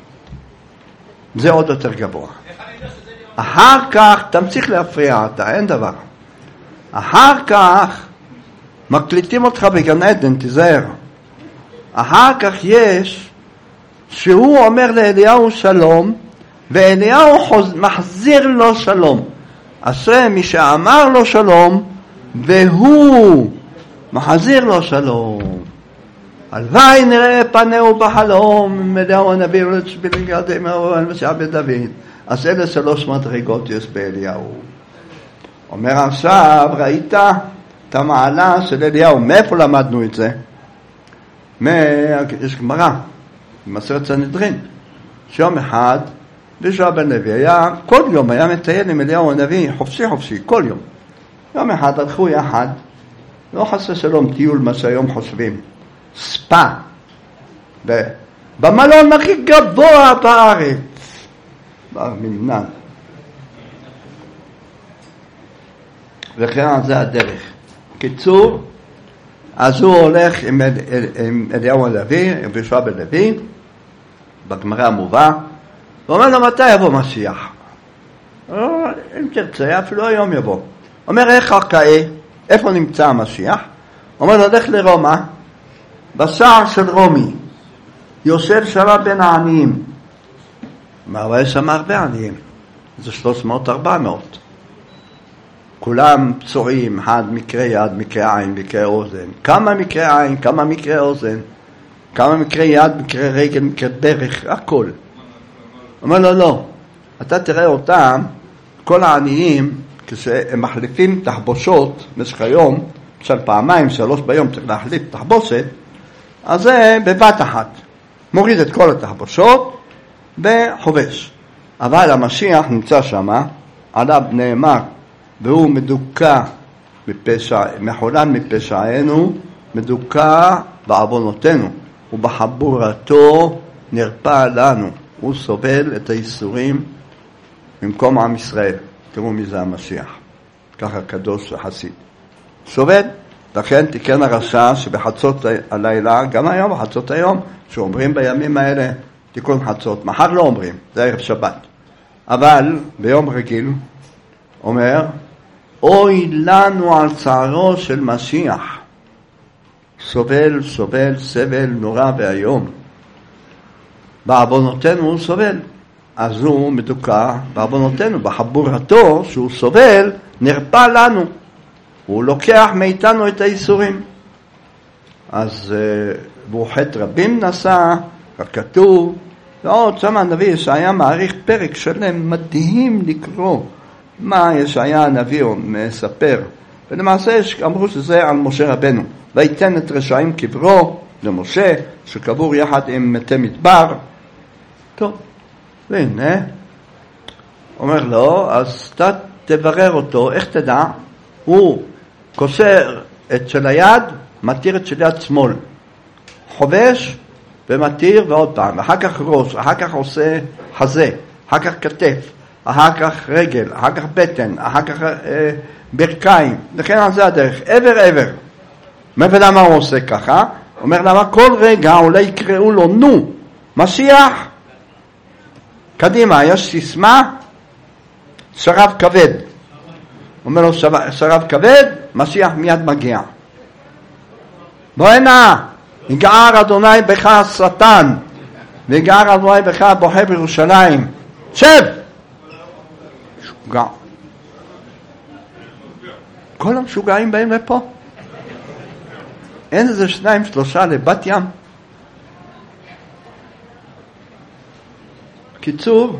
זה עוד יותר גבוה. אחר כך, תמשיך להפריע, אתה, אין דבר. אחר כך, מקליטים אותך בגן עדן, תיזהר. אחר כך יש, שהוא אומר לאליהו שלום, ואליהו חוז... מחזיר לו שלום. אשרי מי שאמר לו שלום, והוא מחזיר לו שלום. הלוואי נראה פניהו בחלום, אליהו הנביא ולצביל גדי מאורן ושעה בן דוד. אז אלה שלוש מדרגות יש באליהו. אומר עכשיו, ראית את המעלה של אליהו, מאיפה למדנו את זה? יש גמרא, במסכת סנהדרין, שיום אחד, יהושע בן לוי היה, כל יום היה מטייל עם אליהו הנביא, חופשי חופשי, כל יום. יום אחד הלכו יחד, לא חס ושלום טיול מה שהיום חושבים, ספה, במלון הכי גבוה בארץ, במנהל. וכן זה הדרך. קיצור, אז הוא הולך עם, עם אליהו הנביא, עם יהושע בן לוי, בגמרא המובא, ואומר לו מתי יבוא משיח? אם תרצה, אפילו היום יבוא. אומר איך הקאה, איפה נמצא המשיח? אומר לו, הולך לרומא, בשער של רומי, יושב שמה בין העניים. מה, אבל יש שם הרבה עניים, זה שלוש מאות ארבע מאות. כולם פצועים, אחד מקרה יד, מקרה עין, מקרה אוזן. כמה מקרה עין, כמה מקרה אוזן, כמה מקרה יד, מקרה רגל, מקרה דרך, הכל. אומר לו, לא, אתה תראה אותם, כל העניים, כשהם מחליפים תחבושות במשך היום, של פעמיים, שלוש ביום צריך להחליף תחבושת, אז זה בבת אחת. מוריד את כל התחבושות וחובש. אבל המשיח נמצא שם, עליו נאמר, והוא מדוכא מפשע, מחולן מפשענו, מדוכא בעוונותינו, ובחבורתו נרפא לנו. הוא סובל את האיסורים במקום עם ישראל. תראו מי זה המשיח. ככה קדוש וחסיד. סובל, לכן תיקן הרשע שבחצות הלילה, גם היום בחצות היום, שאומרים בימים האלה תיקון חצות. מחר לא אומרים, זה ערב שבת. אבל ביום רגיל אומר, אוי לנו על צערו של משיח. סובל, סובל, סבל נורא והיום. בעוונותינו הוא סובל. אז הוא מדוכא בעוונותינו, בחבורתו שהוא סובל, נרפא לנו. הוא לוקח מאיתנו את האיסורים. אז והוא חטא רבים נשא, כתוב, ועוד שם הנביא ישעיה מעריך פרק שלם, מדהים לקרוא מה ישעיה הנביא מספר. ולמעשה אמרו שזה על משה רבנו. ויתן את רשעים קברו למשה, שקבור יחד עם מתי מדבר. טוב, והנה, אומר לו, אז אתה תברר אותו, איך תדע? הוא קוסר את של היד, מתיר את של יד שמאל. חובש ומתיר ועוד פעם. אחר כך ראש, אחר כך עושה חזה, אחר כך כתף, אחר כך רגל, אחר כך בטן, אחר כך אה, ברכיים. לכן על זה הדרך, עבר עבר. ולמה הוא עושה ככה? אומר למה כל רגע אולי יקראו לו נו, משיח. קדימה, יש סיסמה, שרב כבד. אומר לו שרב כבד, משיח מיד מגיע. בוא הנה, יגער אדוני בך השטן, ויגער אדוני בך הבוכה בירושלים. שב! שוגע. כל המשוגעים באים לפה. אין איזה שניים שלושה לבת ים. קיצור,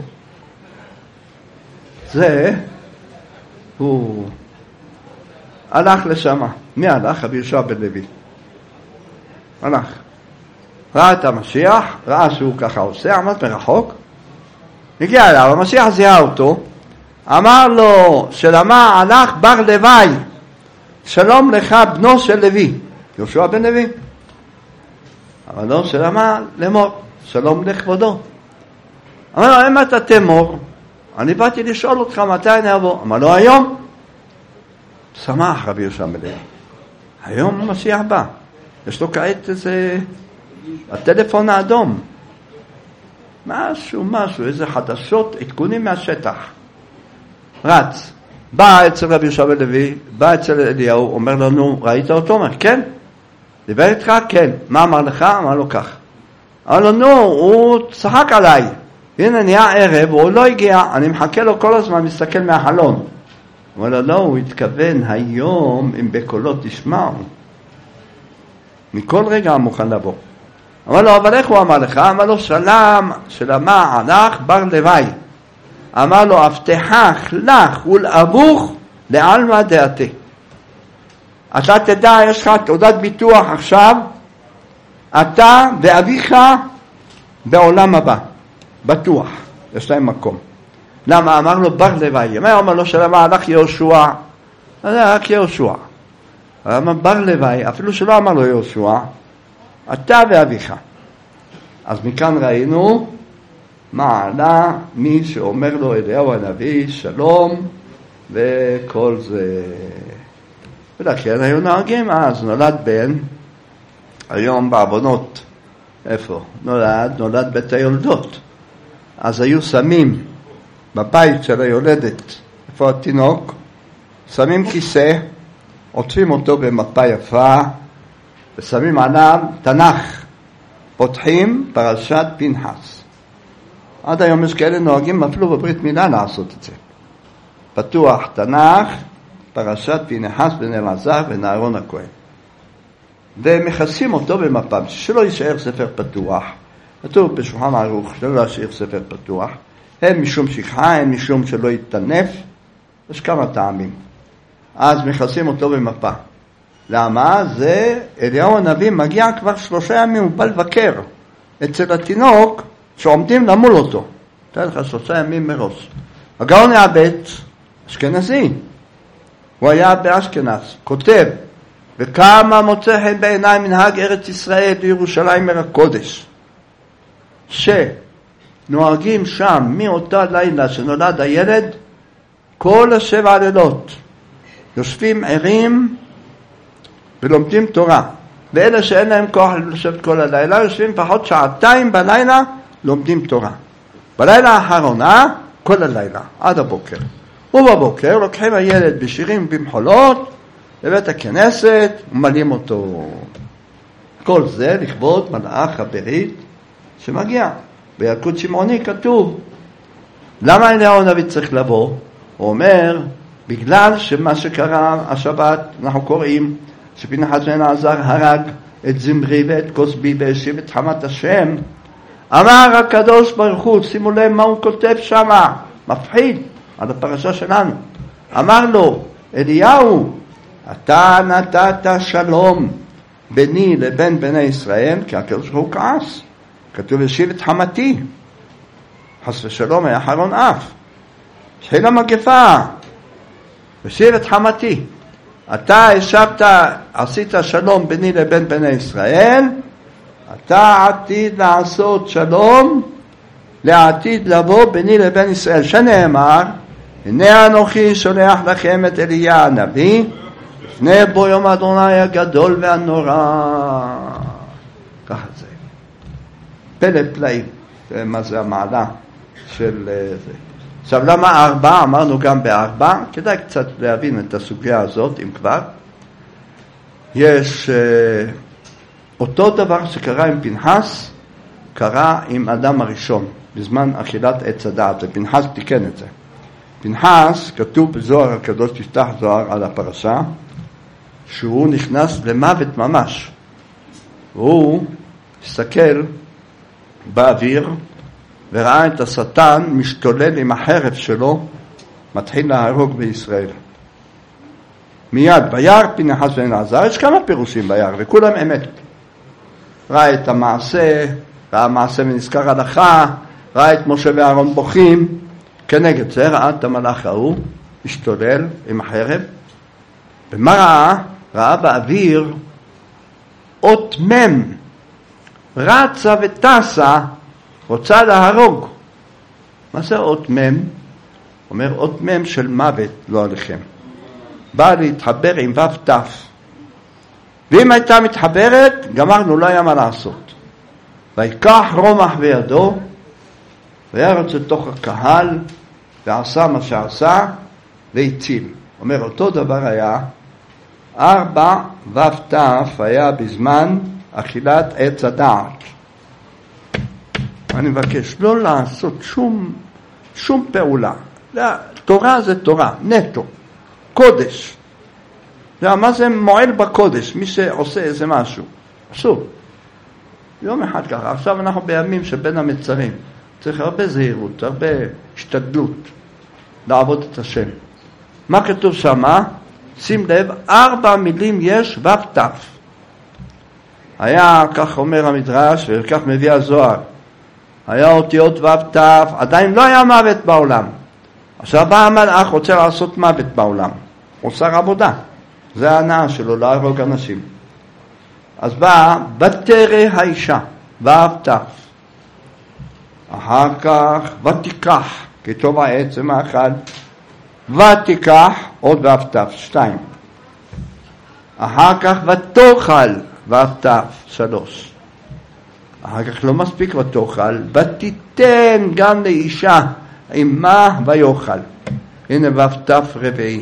זה הוא הלך לשם. מי הלך? רבי יהושע בן לוי. הלך. ראה את המשיח, ראה שהוא ככה עושה, עמד מרחוק, הגיע אליו, המשיח זיהה אותו, אמר לו, שלמה הלך בר לוי, שלום לך בנו של לוי. יהושע בן לוי. אבל לא, שלמה לאמור, שלום לכבודו. אמר לו, אם אתה תמור, אני באתי לשאול אותך מתי אני אבוא. אמר לו, היום. שמח רבי יהושע בן לוי. היום המשיח בא. יש לו כעת איזה, הטלפון האדום. משהו, משהו, איזה חדשות, עדכונים מהשטח. רץ. בא אצל רבי יהושע בן לוי, בא אצל אליהו, אומר לנו, ראית אותו? אומר, כן. דיבר איתך? כן. מה אמר לך? אמר לו כך. אמר לו, נו, הוא צחק עליי. הנה נהיה ערב, הוא לא הגיע, אני מחכה לו כל הזמן, מסתכל מהחלון. אמר לו, לא, הוא התכוון היום, אם בקולות תשמעו. מכל רגע הוא מוכן לבוא. אמר לו, אבל איך הוא אמר לך? אמר לו, שלם, שלמה הלך בר לוי. אמר לו, הבטחך לך ולאבוך לעלמא דעתי. אתה תדע, יש לך תעודת ביטוח עכשיו, אתה ואביך בעולם הבא. בטוח, יש להם מקום. למה? אמר לו בר לוי. מה אמר לו שלמה הלך יהושע? הלך יהושע. אמר בר לוי, אפילו שלא אמר לו יהושע, אתה ואביך. אז מכאן ראינו מעלה מי שאומר לו אליהו הנביא שלום וכל זה. ולכן היו נהגים אז, נולד בן, היום בעוונות, איפה? נולד, נולד בית היולדות. אז היו שמים בבית של היולדת, איפה התינוק, שמים כיסא, עוטפים אותו במפה יפה, ושמים עליו תנ"ך, פותחים פרשת פנחס. עד היום יש כאלה נוהגים אפילו בברית מילה לעשות את זה. פתוח תנ"ך, פרשת פינחס בן אלעזר בן אהרון הכהן. ומכסים אותו במפה, שלא יישאר ספר פתוח. כתוב בשולחן ערוך שלא להשאיר ספר פתוח, הן משום שכחה, הן משום שלא יתנף, יש כמה טעמים. אז מכסים אותו במפה. למה? זה אליהו הנביא מגיע כבר שלושה ימים, הוא בא לבקר אצל התינוק שעומדים למול אותו. תראה לך שלושה ימים מראש. הגאון יעבץ, אשכנזי, הוא היה באשכנז, כותב, וכמה מוצא חן בעיניי מנהג ארץ ישראל לירושלים עיר הקודש, שנוהגים שם מאותה לילה שנולד הילד, כל השבע לילות, יושבים ערים ולומדים תורה. ואלה שאין להם כוח לשבת כל הלילה, יושבים פחות שעתיים בלילה, לומדים תורה. בלילה האחרונה, כל הלילה, עד הבוקר. ובבוקר לוקחים הילד בשירים ובמחולות, לבית הכנסת, ומלאים אותו. כל זה לכבוד מלאך הברית שמגיע. בילקוט שמעוני כתוב, למה אליהו הנביא צריך לבוא? הוא אומר, בגלל שמה שקרה השבת, אנחנו קוראים, שפינחס בן אלעזר הרג את זמרי ואת כוסבי והשיב את חמת השם. אמר הקדוש ברוך הוא, שימו לב מה הוא כותב שם, מפחיד, על הפרשה שלנו. אמר לו, אליהו, אתה נתת שלום ביני לבין בני ישראל, כי הקדוש ברוך הוא כעס. כתוב, השיב את חמתי. חס ושלום היה אחרון אף. התחילה מגפה, השיב את חמתי. אתה השבת, עשית שלום ביני לבין בני ישראל, אתה עתיד לעשות שלום לעתיד לבוא ביני לבין ישראל, שנאמר, הנה אנוכי שולח לכם את אליה הנביא, לפני בוא יום אדוני הגדול והנורא. ככה זה. פלא פלאים, מה זה המעלה של זה. עכשיו למה ארבע? אמרנו גם בארבע, כדאי קצת להבין את הסוגיה הזאת, אם כבר. יש uh, אותו דבר שקרה עם פנחס, קרה עם אדם הראשון, בזמן אכילת עץ הדעת, ופנחס תיקן את זה. פנחס, כתוב בזוהר הקדוש, תפתח זוהר על הפרשה, שהוא נכנס למוות ממש. הוא הסתכל באוויר, וראה את השטן משתולל עם החרב שלו, מתחיל להרוג בישראל. מיד, ביער פינחס בן אלעזר, יש כמה פירושים ביער, וכולם אמת. ראה את המעשה, ראה המעשה ונזכר הלכה, ראה את משה ואהרון בוכים, כנגד זה ראה את המלאך ההוא, משתולל עם החרב. ומה ראה? ראה באוויר אות מם, רצה וטסה, רוצה להרוג. מה זה אות מם? אומר אות מם של מוות, לא עליכם. בא להתחבר עם וו תף. ואם הייתה מתחברת, גמרנו, לא היה מה לעשות. ויקח רומח בידו, וירץ לתוך הקהל, ועשה מה שעשה, והציל. אומר, אותו דבר היה, ארבע וו תף היה בזמן אכילת עץ הדעת. אני מבקש לא לעשות שום, שום פעולה. תורה זה תורה, נטו, קודש. מה זה מועל בקודש? מי שעושה איזה משהו. אסור. יום אחד ככה. עכשיו אנחנו בימים שבין המצרים. צריך הרבה זהירות, הרבה השתדלות לעבוד את השם. מה כתוב שמה? שים לב, ארבע מילים יש וו תף. היה, כך אומר המדרש, וכך מביא הזוהר. היה אותיות וו תף, עדיין לא היה מוות בעולם. עכשיו בא המלאך רוצה לעשות מוות בעולם. עושה עבודה. זה ההנאה שלו, להרוג אנשים. אז בא בתרא האישה, וו תף. אחר כך ותיקח, כתוב העצם האחד, ותיקח, עוד וו תף, שתיים. אחר כך ותאכל, וו תף, שלוש. אחר כך לא מספיק ותאכל, ותיתן גם לאישה עמה ויאכל. הנה וו תף רביעי.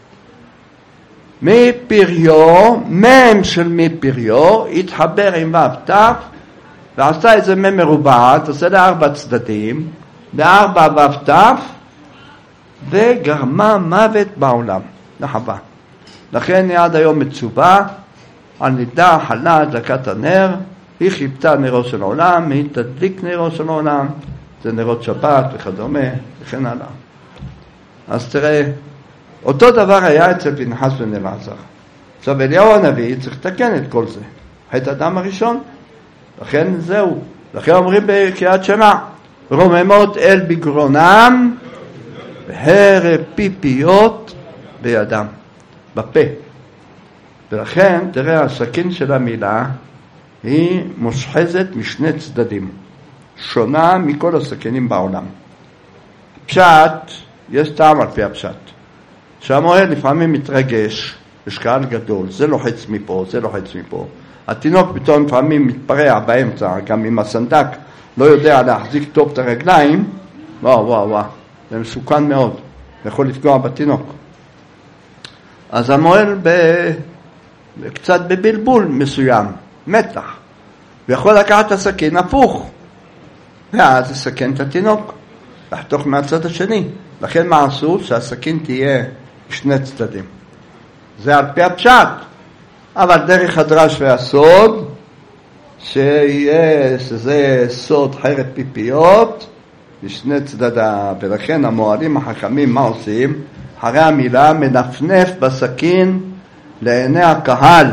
מפריו, מם של מפריו, התחבר עם וו תף, ועשה איזה מם מרובעת, עושה לארבע צדדים, לארבע וו תף, וגרמה מוות בעולם. לחווה. לכן היא עד היום מצווה על נידה, חלה, הדלקת הנר, היא חיפתה נרו של העולם, היא תדליק נרו של העולם, זה נרות שבת וכדומה, וכן הלאה. אז תראה, אותו דבר היה אצל פנחס בן אלעזר. עכשיו אליהו הנביא צריך לתקן את כל זה. חטא אדם הראשון, לכן זהו. לכן אומרים בקריאת שמע, רוממות אל בגרונם, והרב פיפיות בידם, בפה. ולכן, תראה, הסכין של המילה היא מושחזת משני צדדים, שונה מכל הסכינים בעולם. פשט, יש טעם על פי הפשט. שהמוהל לפעמים מתרגש, יש קהל גדול, זה לוחץ מפה, זה לוחץ מפה. התינוק פתאום לפעמים מתפרע באמצע, גם עם הסנדק לא יודע להחזיק טוב את הרגליים, וואו וואו וואו, זה מסוכן מאוד, יכול לפגוע בתינוק. אז המוהל ב... קצת בבלבול מסוים, מתח, ויכול לקחת את הסכין הפוך, ואז הסכין את התינוק, לחתוך מהצד השני. לכן מה עשו? שהסכין תהיה שני צדדים. זה על פי הפשט. אבל דרך הדרש והסוד, שיהיה, שזה סוד חרב פיפיות, בשני צדדה. ולכן המועלים החכמים מה עושים? אחרי המילה מנפנף בסכין לעיני הקהל.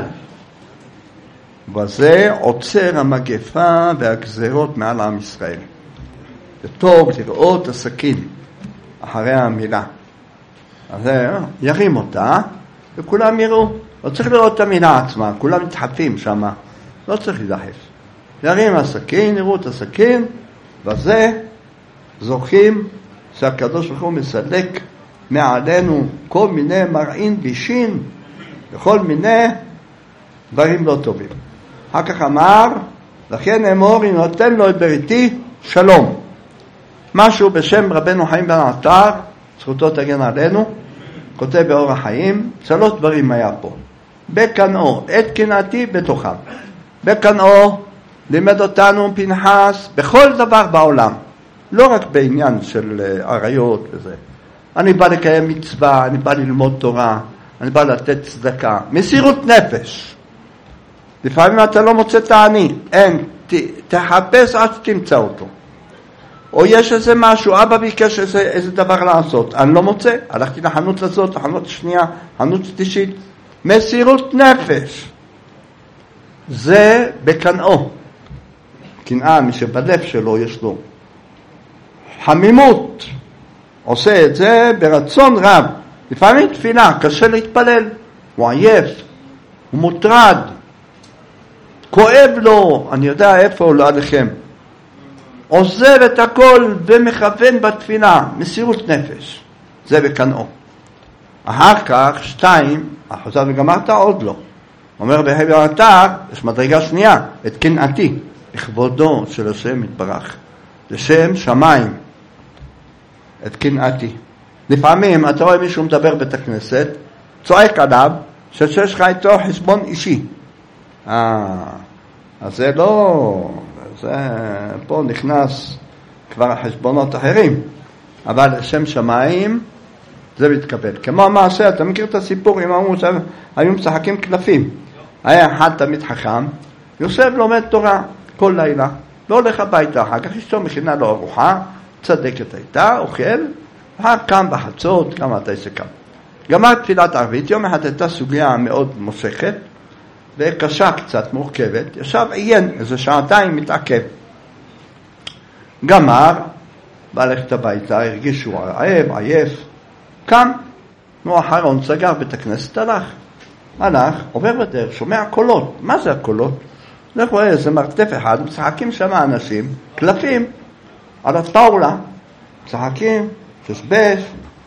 וזה עוצר המגפה והגזרות מעל עם ישראל. זה טוב לראות הסכין אחרי המילה. אז ירים אותה וכולם יראו. לא צריך לראות את המילה עצמה, כולם מתחפים שם, לא צריך להידחף. ירים הסכין, יראו את הסכין, וזה זוכים שהקדוש ברוך הוא מסלק מעלינו כל מיני מרעין בישין, וכל מיני דברים לא טובים. אחר כך אמר, לכן אמור, אם נותן לו את בריתי, שלום. משהו בשם רבנו חיים בן עטר, זכותו תגן עלינו, כותב באור החיים, שלוש דברים היה פה. בקנאו, את קנאתי בתוכם. בקנאו לימד אותנו פנחס בכל דבר בעולם, לא רק בעניין של עריות וזה. אני בא לקיים מצווה, אני בא ללמוד תורה, אני בא לתת צדקה, מסירות נפש. לפעמים אתה לא מוצא את העני, אין, ת, תחפש עד שתמצא אותו. או יש איזה משהו, אבא ביקש איזה, איזה דבר לעשות, אני לא מוצא, הלכתי לחנות הזאת, לחנות שנייה, חנות שלישית, מסירות נפש. זה בקנאו. קנאה, מי שבלב שלו יש לו חמימות, עושה את זה ברצון רב. לפעמים תפילה, קשה להתפלל, הוא עייף, הוא מוטרד, כואב לו, אני יודע איפה הוא לא עליכם. עוזב את הכל ומכוון בתפילה, מסירות נפש. זה בקנאו. אחר כך, שתיים, אחוזת וגמרת עוד לא. אומר בהבר עטר, יש מדרגה שנייה, את קנאתי, לכבודו של השם יתברך. לשם שמיים, את קנאתי. לפעמים אתה רואה מישהו מדבר בית הכנסת, צועק עליו, שיש לך איתו חשבון אישי. אה, אז זה לא, זה, פה נכנס כבר החשבונות אחרים. אבל לשם שמיים, זה מתקבל. כמו המעשה, אתה מכיר את הסיפור, אם אמרו שהיו משחקים קלפים. היה אחד תמיד חכם, יושב לומד תורה כל לילה, לא הולך הביתה, אחר כך אשתו מכינה לו ארוחה, צדקת הייתה, אוכל, אחר קם בחצות, כמה אתה עושה קם. גמר תפילת ערבית, יום אחד הייתה סוגיה מאוד מושכת, וקשה קצת, מורכבת, ישב עיין, איזה שעתיים מתעכב. גמר, בא ללכת הביתה, הרגיש שהוא רעב, עייף, קם, נו אחרון, סגר בית הכנסת, הלך. הלך, עובר בדרך, שומע קולות. מה זה הקולות? זה רואה איזה מרתף אחד, משחקים שם אנשים, קלפים, על הטאולה, משחקים, שסבש,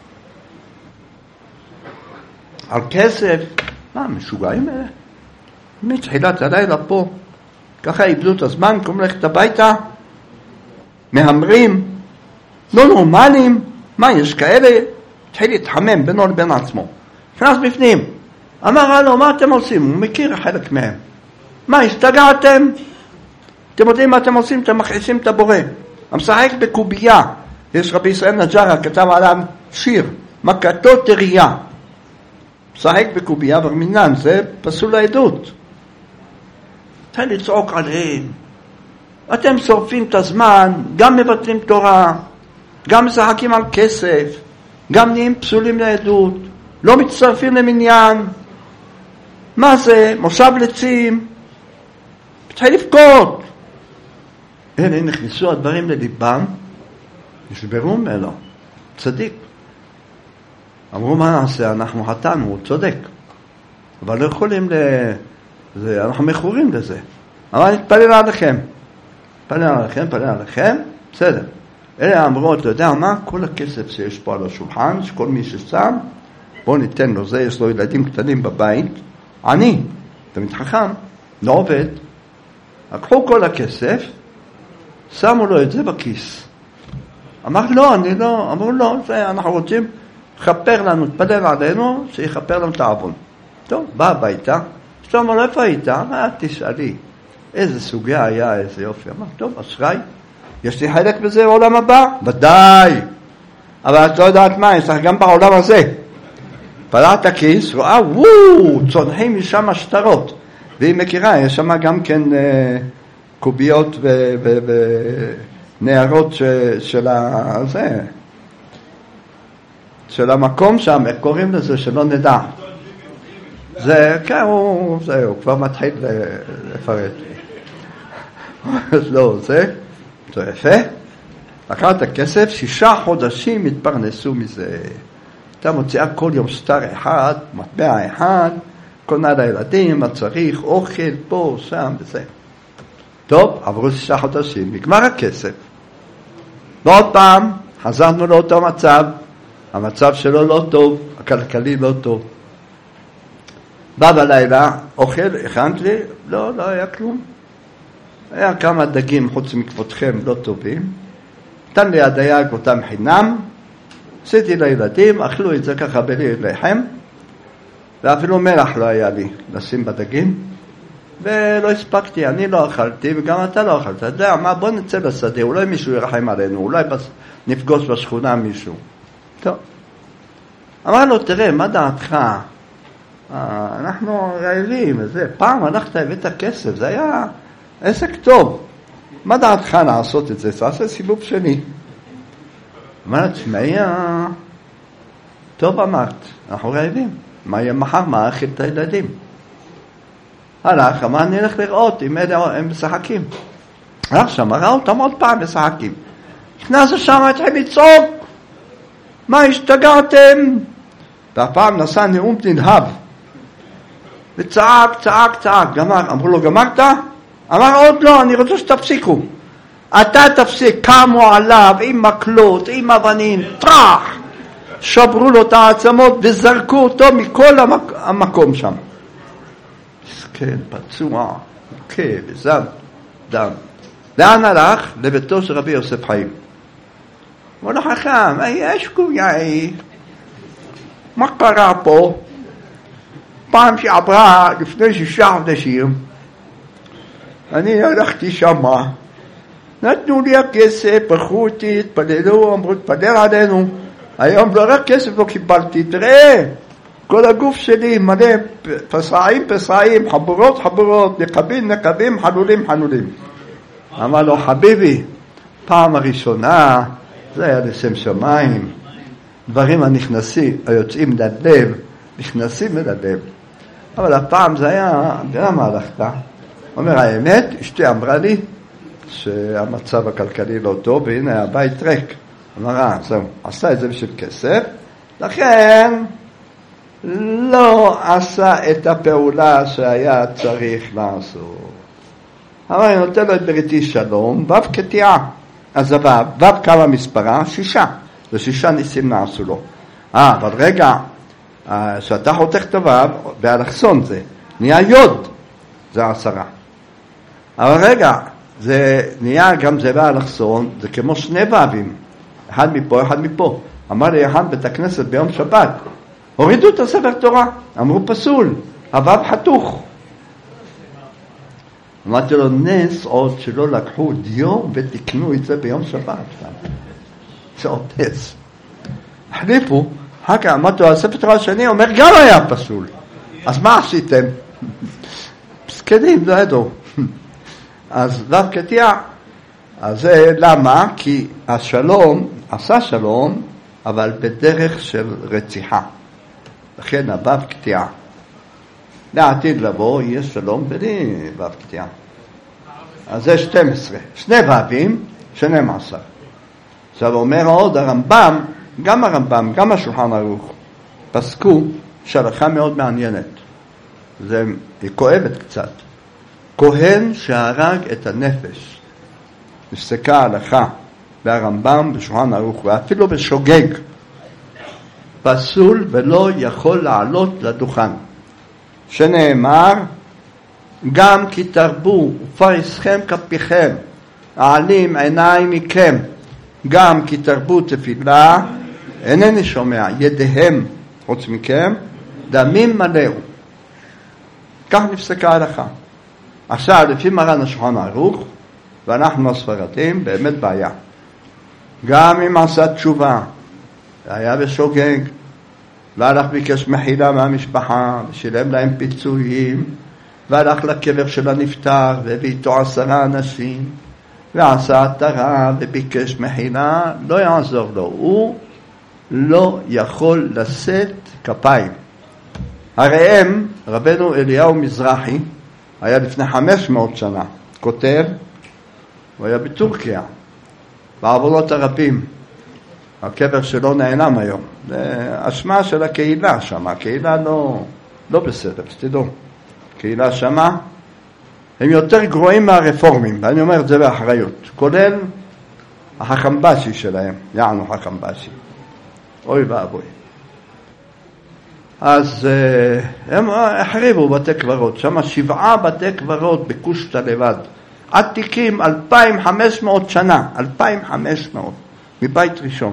על כסף. מה, משוגעים אלה? מתחילת הלילה פה, ככה איבדו את הזמן, קוראים ללכת הביתה, מהמרים, לא נורמליים, מה, יש כאלה? התחיל להתחמם בינו לבין עצמו. נכנס בפנים, אמר לו, מה אתם עושים? הוא מכיר חלק מהם. מה, השתגעתם? אתם יודעים מה אתם עושים? אתם מכעיסים את הבורא. המשחק בקובייה. יש רבי ישראל נג'רה, כתב עליו שיר, מכתו תריה. שחק בקובייה ברמינן, זה פסול העדות. תן לצעוק עליהם. אתם שורפים את הזמן, גם מבטלים תורה, גם משחקים על כסף, גם נהיים פסולים לעדות, לא מצטרפים למניין. מה זה? מושב לצים. תתחיל לבכות. אלה נכנסו הדברים לליבם, נשברו ממנו. צדיק. אמרו מה נעשה? אנחנו חטאנו, הוא צודק. אבל לא יכולים ל... זה, אנחנו מכורים לזה. אבל נתפלל עליכם. נתפלל עליכם, נתפלל עליכם, בסדר. אלה אמרו, אתה יודע מה? כל הכסף שיש פה על השולחן, שכל מי ששם, בוא ניתן לו זה, יש לו ילדים קטנים בבית, אני, תמיד חכם, לא עובד. לקחו כל הכסף, שמו לו את זה בכיס. אמר, לא, אני לא, אמרו, לא, זה, אנחנו רוצים לכפר לנו, תפלל עלינו, שיכפר לנו את העוון. טוב, בא הביתה, שאתה אומר, איפה היית? מה, תשאלי, איזה סוגיה היה, איזה יופי. אמר, טוב, אשראי, יש לי חלק בזה בעולם הבא? ודאי. אבל את לא יודעת מה, יש לך גם בעולם הזה. פלעת הכיס, רואה, וואו, צונחים משם השטרות. והיא מכירה, יש שם גם כן אה, קוביות ונערות ש, של, ה, זה, של המקום שם, איך קוראים לזה, שלא נדע. זה, כן, הוא, זה, הוא כבר מתחיל לפרט. לא, זה, זה יפה. לקחת את הכסף, שישה חודשים התפרנסו מזה. אתה מוציאה כל יום שטר אחד, מטבע אחד, קונה לילדים, מה צריך, אוכל, פה, שם, וזה. טוב, עברו שישה חודשים, נגמר הכסף. ועוד פעם, חזרנו לאותו מצב, המצב שלו לא טוב, הכלכלי לא טוב. בא בלילה, אוכל, הכנת לי, לא, לא היה כלום. היה כמה דגים חוץ מכבודכם לא טובים. נתן לי הדייג אותם חינם, עשיתי לילדים, אכלו את זה ככה בלי לחם, ואפילו מלח לא היה לי לשים בדגים, ולא הספקתי, אני לא אכלתי וגם אתה לא אכלת. אתה יודע מה, בוא נצא לשדה, אולי מישהו ירחם עלינו, אולי נפגוש בשכונה מישהו. טוב. אמר לו, תראה, מה דעתך? אנחנו רעבים, וזה, פעם הלכת הבאת כסף, זה היה עסק טוב. מה דעתך לעשות את זה? תעשה סיבוב שני. אמרת, שמעי, טוב אמרת, אנחנו רעבים. מה יהיה מחר? מה אכיל את הילדים? הלך, אמר, אני אלך לראות אם הם משחקים. הלך שם, ראה אותם עוד פעם משחקים. נכנס שם, התחיל לצעוק. מה, השתגעתם? והפעם נשא נאום נלהב. וצעק, צעק, צעק. גמר, אמרו לו, גמרת? אמר, עוד לא, אני רוצה שתפסיקו. אתה תפסיק, קמו עליו עם מקלות, עם אבנים, טרח. שברו לו את העצמות וזרקו אותו מכל המק... המקום שם. מסכן, פצוע, מוכה, וזם, דם. לאן הלך? לביתו של רבי יוסף חיים. אמר לו, חכם, יש קויאי. מה קרה פה? פעם שעברה, לפני שישה חודשים, אני הלכתי שמה, נתנו לי הכסף, פרחו אותי, התפללו, אמרו, תפלל עלינו. היום לא רק כסף לא קיבלתי, תראה, כל הגוף שלי מלא פסעים פסעים, חבורות חבורות, נקבים נקבים, חלולים חלולים. אמר לו, חביבי, פעם הראשונה, זה היה לשם שמיים, דברים הנכנסים, היוצאים ללב, נכנסים אל הלב. אבל הפעם זה היה, למה הלכת? אומר, האמת, אשתי אמרה לי שהמצב הכלכלי לא טוב, והנה הבית ריק. אמר, אה, זהו, עשה את זה בשביל כסף, לכן לא עשה את הפעולה שהיה צריך לעשות. אבל אני נותן לו את בריתי שלום, וו קטיעה. אז וו, וו כמה מספרה? שישה. ושישה ניסים נעשו לו. אה, אבל רגע, שאתה חותך את הוו, באלכסון זה, נהיה יוד, זה עשרה. אבל רגע, זה נהיה גם זה באלכסון, זה כמו שני וווים. אחד מפה, אחד מפה. אמר לי אחד בית הכנסת ביום שבת, הורידו את הספר תורה, אמרו פסול, הוו חתוך. אמרתי לו, נס עוד שלא לקחו דיו ותקנו את זה ביום שבת. זה עוד נס. החליפו, אחר כך אמרתי לו, הספר תורה השני אומר, גם היה פסול. אז מה עשיתם? פסקדים, לא ידעו. אז ו' קטיע, אז זה למה? כי השלום, עשה שלום, אבל בדרך של רציחה. לכן הו' קטיע. לעתיד לבוא, יהיה שלום בלי ו' קטיע. אז זה שתים עשרה. שני ו"ים, שנים עשר. עכשיו אומר עוד הרמב"ם, גם הרמב"ם, גם השולחן ערוך, פסקו שהלכה מאוד מעניינת. זה, היא כואבת קצת. כהן שהרג את הנפש, נפסקה ההלכה והרמב"ם בשולחן ערוך, ואפילו בשוגג, פסול ולא יכול לעלות לדוכן. שנאמר, גם כי תרבו ופריסכם כפיכם, העלים עיניי מכם, גם כי תרבו תפילה, אינני שומע, ידיהם חוץ מכם, דמים מלאו. כך נפסקה ההלכה. עכשיו, לפי מרן השולחן ערוך, ואנחנו הספרדים, באמת בעיה. גם אם עשה תשובה, היה בשוגג, והלך ביקש מחילה מהמשפחה, ושילם להם פיצויים, והלך לקבר של הנפטר, והביא איתו עשרה אנשים, ועשה עטרה, וביקש מחילה, לא יעזור לו. הוא לא יכול לשאת כפיים. הרי הם, רבנו אליהו מזרחי, היה לפני חמש מאות שנה, כותב, הוא היה בטורקיה, בעוונות הרבים. הקבר שלו נעלם היום. זה אשמה של הקהילה שם, הקהילה לא, לא בסדר, שתדעו. הקהילה שמה, הם יותר גרועים מהרפורמים, ואני אומר את זה באחריות, כולל החכם בשי שלהם, יענו חכם בשי. אוי ואבוי. אז הם החריבו בתי קברות, שם שבעה בתי קברות בקושטא לבד, עתיקים אלפיים וחמש מאות שנה, אלפיים וחמש מאות, מבית ראשון.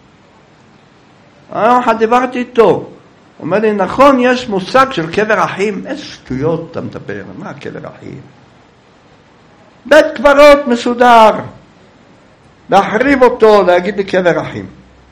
אני דיברתי איתו, אומר לי, נכון, יש מושג של קבר אחים, איזה שטויות אתה מדבר, מה קבר אחים? בית קברות מסודר, להחריב אותו, להגיד לי קבר אחים.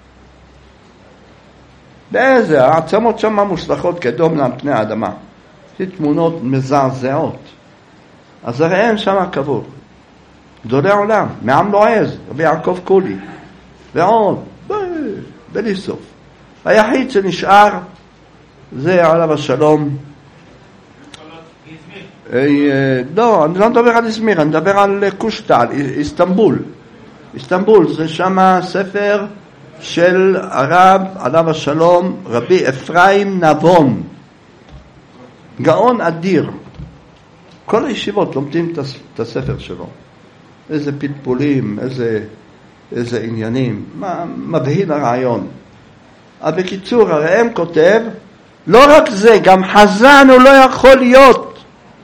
באיזה, העצמות שם מושלכות כדום על פני האדמה. יש תמונות מזעזעות. אז הרי אין שם קבור. גדולי עולם, מעם לועז, רבי יעקב קולי, ועוד, בלי סוף. היחיד שנשאר, זה עליו השלום. לא, אני לא מדבר על איזמיר, אני מדבר על קושטא, על איסטנבול. איסטנבול, זה שם ספר של הרב עליו השלום, רבי אפרים נבון, גאון אדיר. כל הישיבות לומדים את הספר שלו. איזה פלפולים, איזה, איזה עניינים, מה, מבהיל הרעיון. אבל בקיצור, הראם כותב, לא רק זה, גם חזן הוא לא יכול להיות.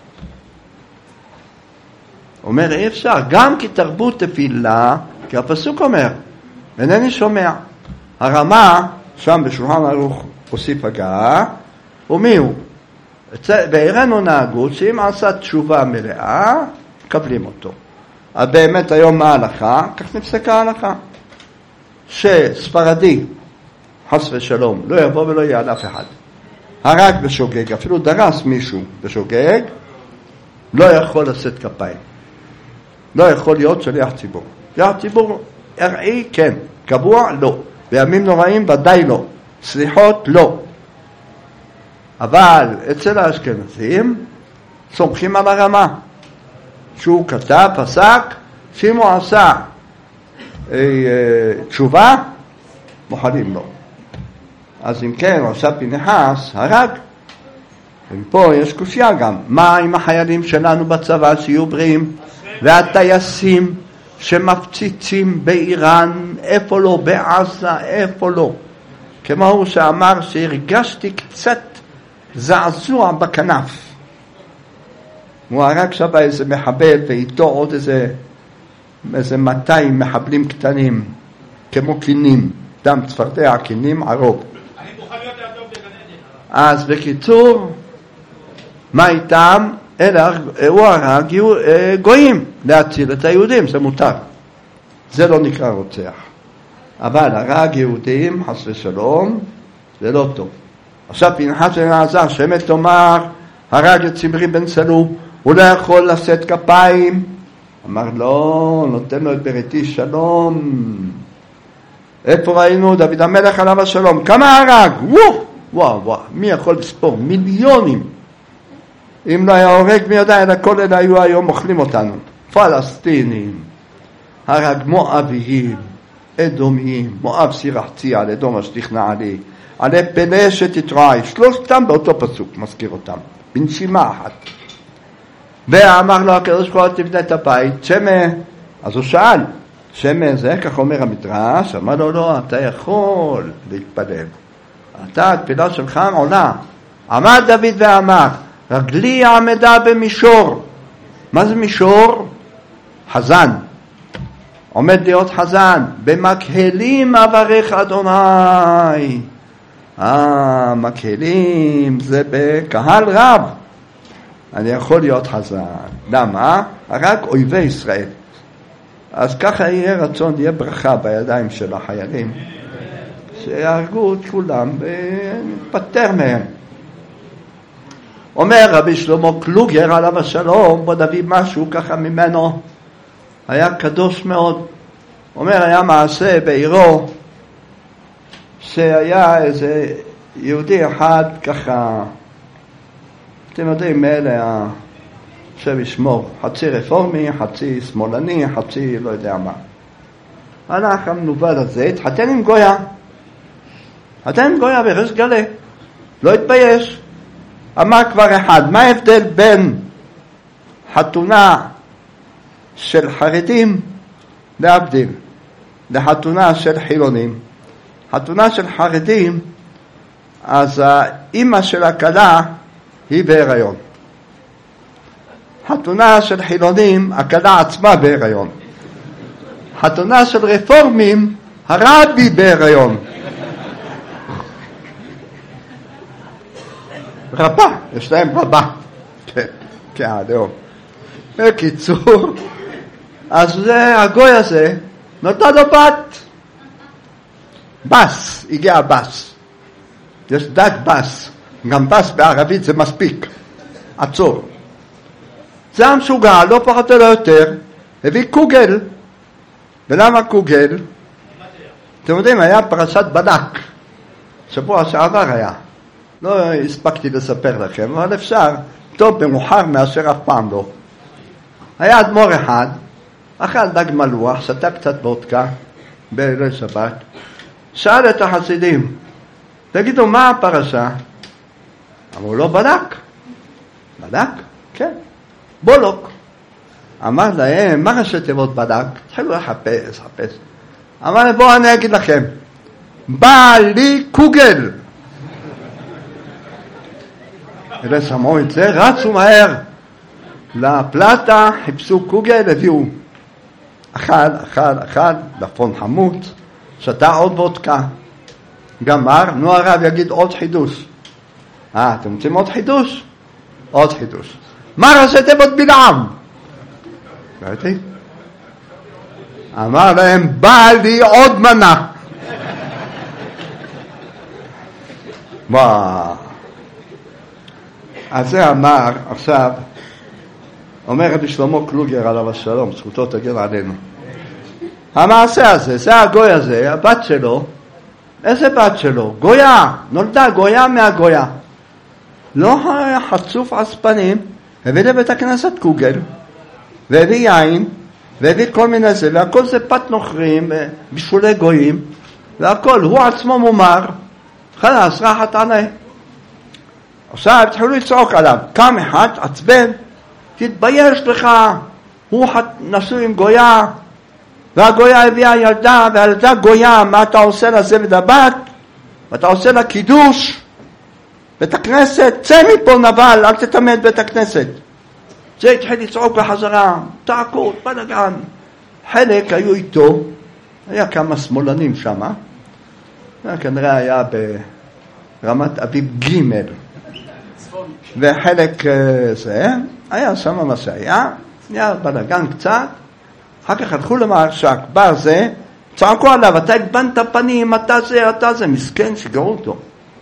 אומר, אי אפשר, גם כי תרבות תפילה, כי הפסוק אומר, אינני שומע. הרמה, שם בשולחן ערוך הוסיף הגעה, ומי הוא? בעירנו נהגות, שאם עשה תשובה מלאה, קבלים אותו. אז באמת היום מה ההלכה? כך נפסקה ההלכה. שספרדי, חס ושלום, לא יבוא ולא יהיה על אף אחד. הרג בשוגג, אפילו דרס מישהו בשוגג, לא יכול לשאת כפיים. לא יכול להיות שליח ציבור. שליח ציבור, ארעי, כן. קבוע, לא. בימים נוראים, ודאי לא. סליחות, לא. אבל אצל האשכנזים, סומכים על הרמה. שהוא כתב, פסק, שאם הוא עשה אה, אה, תשובה, מוכנים לו. אז אם כן, הוא עשה פנחס, הרג. ופה יש קושיה גם. מה עם החיילים שלנו בצבא שיהיו בריאים? והטייסים שמפציצים באיראן, איפה לא, בעזה, איפה לא. כמו הוא שאמר שהרגשתי קצת זעזוע בכנף. הוא הרג שבה איזה מחבל ואיתו עוד איזה, איזה מאתיים מחבלים קטנים, כמו קינים, דם צפרדע, קינים, ערוב. אני מוכן להיות לידו בגן עדן. אז בקיצור, מה איתם? אלא הוא הרג גויים להציל את היהודים, זה מותר. זה לא נקרא רוצח. אבל הרג יהודים, חס ושלום, זה לא טוב. עכשיו פנחס בן אלעזר, שמת תאמר, הרג את צמרי בן צלו, הוא לא יכול לשאת כפיים. אמר לא, נותן לו את בריתי שלום. איפה ראינו? דוד המלך עליו השלום. כמה הרג? וואו, וואו, וואו. מי יכול לספור? מיליונים. אם לא היה הורג מי יודע, אלא כל אלה היו היום אוכלים אותנו. פלסטינים, הרג מואביים, אדומיים, מואב סירחתי על אדום השתכנע לי, עלי פלשת יתרועי, שלושתם באותו פסוק, מזכיר אותם, בנשימה אחת. ואמר לו הקדוש ברוך הוא תבנה את הבית, שמה, אז הוא שאל, שמה זה, כך אומר המדרש, אמר לו לא, אתה יכול להתפלל, אתה התפילה שלך עולה. עמד דוד ואמר, רגלי עמדה במישור. מה זה מישור? חזן. עומד להיות חזן. במקהלים אברך אדוני. אה, מקהלים זה בקהל רב. אני יכול להיות חזן. למה? רק אויבי ישראל. אז ככה יהיה רצון, יהיה ברכה בידיים של החיילים. שיהרגו את כולם ונתפטר מהם. אומר רבי שלמה קלוגר עליו השלום, בוא נביא משהו ככה ממנו, היה קדוש מאוד. אומר היה מעשה בעירו, שהיה איזה יהודי אחד ככה, אתם יודעים מאלה, השם ישמור, חצי רפורמי, חצי שמאלני, חצי לא יודע מה. הלך המנוול הזה, התחתן עם גויה, התחתן עם גויה בריש גלי, לא התבייש. אמר כבר אחד, מה ההבדל בין חתונה של חרדים להבדיל לחתונה של חילונים? חתונה של חרדים, אז האמא של הכלה היא בהיריון. חתונה של חילונים, הכלה עצמה בהיריון. חתונה של רפורמים, הרבי בהיריון. רבה, יש להם רבה. כן, כן, דאו. בקיצור, אז זה, הגוי הזה, נותן לו בת. בס, הגיע בס. יש דת בס. גם בס בערבית זה מספיק. עצור. זה המשוגע, לא פחות או לא יותר, הביא קוגל. ולמה קוגל? אתם יודעים, היה פרשת בלק. שבוע שעבר היה. לא הספקתי לספר לכם, אבל אפשר, טוב במאוחר מאשר אף פעם לא. היה אדמו"ר אחד, אכל דג מלוח, שתה קצת וודקה, בליל שבת, שאל את החסידים, תגידו מה הפרשה? אמרו לו בלק. בלק? כן. בולוק. אמר להם, מה ראשי תיבות בלק? התחילו לחפש, לחפש. אמר להם, בואו אני אגיד לכם, בא לי קוגל. אלה שמעו את זה, רצו מהר לפלטה, חיפשו קוגל, הביאו אחד, אחד, אחד, לפון חמוץ, שתה עוד וודקה, גמר, נו הרב יגיד עוד חידוש. אה, אתם רוצים עוד חידוש? עוד חידוש. מה ראשיתם עוד בלעם? ראיתי? אמר להם, בא לי עוד מנה. וואו. אז זה אמר, עכשיו, אומר רבי שלמה קלוגר עליו השלום, זכותו תגן עלינו. המעשה הזה, זה הגוי הזה, הבת שלו, איזה בת שלו? גויה, נולדה גויה מהגויה. לא היה חצוף עצפנים, הביא לבית הכנסת קוגל, והביא יין, והביא כל מיני זה, והכל זה פת נוכרים, בשולי גויים, והכל, הוא עצמו מומר, חלס, רחת עלי. עכשיו התחילו לצעוק עליו, קם אחד, עצבן, תתבייש לך, הוא נשוי עם גויה, והגויה הביאה ילדה, והילדה גויה, מה אתה עושה לזה ודבת? ואתה עושה לה קידוש, בית הכנסת, צא מפה נבל, אל תתמד בית הכנסת. זה התחיל לצעוק בחזרה, תעקות, בלגן. חלק היו איתו, היה כמה שמאלנים שם, כנראה היה ברמת אביב ג' וחלק זה, היה שם מה שהיה, היה בלגן קצת, אחר כך הלכו למרשק, בא זה, צעקו עליו, אתה הגבנת פנים, אתה זה, אתה זה, מסכן, שגרו אותו.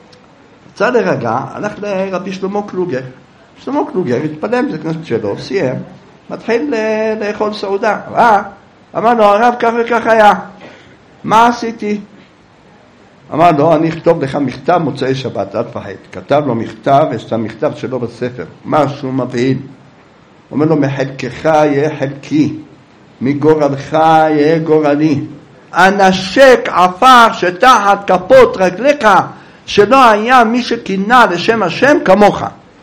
רצה להירגע, הלך לרבי שלמה קלוגר. שלמה קלוגר התפלל בזה כנסת שלו, סיים, מתחיל לאכול סעודה. ראה, אמר לו, הרב כך וכך היה. מה עשיתי? אמר לו, אני אכתוב לך מכתב מוצאי שבת, אל תפחד. כתב לו מכתב, יש את המכתב שלו בספר, משהו מבהיל. אומר לו, מחלקך יהיה חלקי, מגורלך יהיה גורלי. אנשק עפר שתחת כפות רגליך, שלא היה מי שכינה לשם השם כמוך.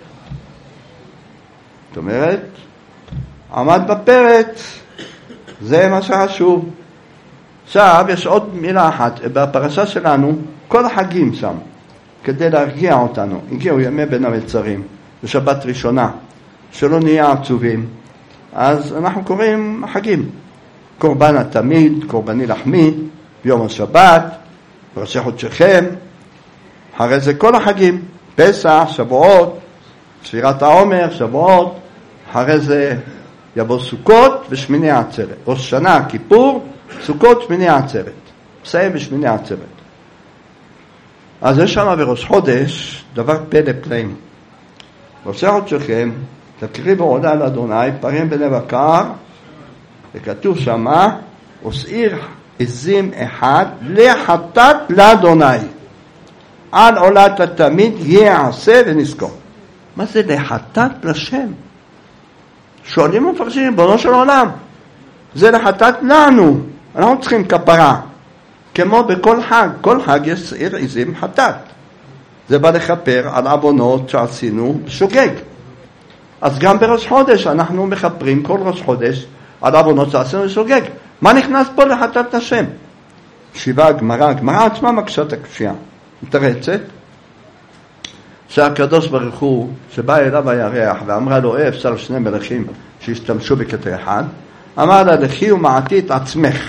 זאת אומרת, עמד בפרץ, זה מה שחשוב. עכשיו יש עוד מילה אחת, בפרשה שלנו, כל החגים שם, כדי להרגיע אותנו, הגיעו ימי בין המצרים, בשבת ראשונה, שלא נהיה עצובים, אז אנחנו קוראים חגים, קורבן התמיד, קורבני לחמי, ביום השבת, בראשי חודשיכם, אחרי זה כל החגים, פסח, שבועות, ספירת העומר, שבועות, אחרי זה יבוא סוכות ושמיני עצרת, ראש שנה, כיפור, סוכות, שמיני עצרת, מסיים בשמיני עצרת. אז יש שם בראש חודש דבר פלא פלאים. בראשי חודשיכם, תקריבו עולה לאדוני, פרים בני בקר, וכתוב שמה, ושעיר עזים אחד לחטאת לאדוני. על עולת התמיד יעשה ונזכור. מה זה לחטאת לשם? שואלים ומפרשים, בנו של עולם. זה לחטאת לנו. אנחנו צריכים כפרה. כמו בכל חג. כל חג יש שעיר עזים חטאת. זה בא לכפר על עוונות שעשינו בשוגג. אז גם בראש חודש אנחנו מכפרים כל ראש חודש על עוונות שעשינו בשוגג. מה נכנס פה לחטאת השם? שיבה הגמרא, הגמרא עצמה מקשה את הקשייה. מתרצת שהקדוש ברוך הוא שבא אליו הירח ואמרה לו אי אפשר שני מלכים שהשתמשו בכתר אחד, אמר לה לכי ומעטי את עצמך.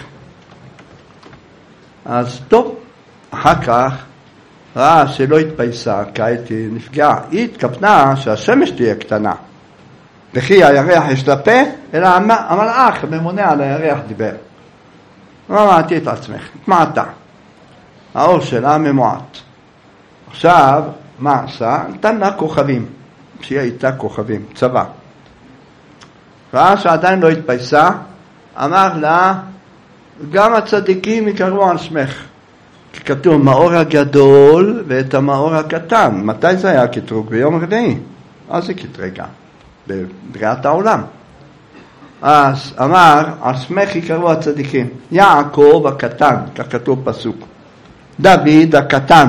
אז טוב, אחר כך ראה שלא התפייסה, כעת היא נפגעה, היא התכוונה שהשמש תהיה קטנה. לכי הירח יש לה פה, אלא המלאך הממונה על הירח דיבר. אמר מעטי את עצמך, התמעטה. האור שלה ממועט. עכשיו, מה עשה? נתן לה כוכבים, שהיא הייתה כוכבים, צבא. ראה שעדיין לא התפייסה, אמר לה, גם הצדיקים יקראו על שמך. כי כתוב מאור הגדול ואת המאור הקטן. מתי זה היה קטרוג? ביום רביעי. אז זה קטרגה, בבריאת העולם. אז אמר, על שמך יקראו הצדיקים. יעקב הקטן, כך כתוב פסוק. דוד הקטן.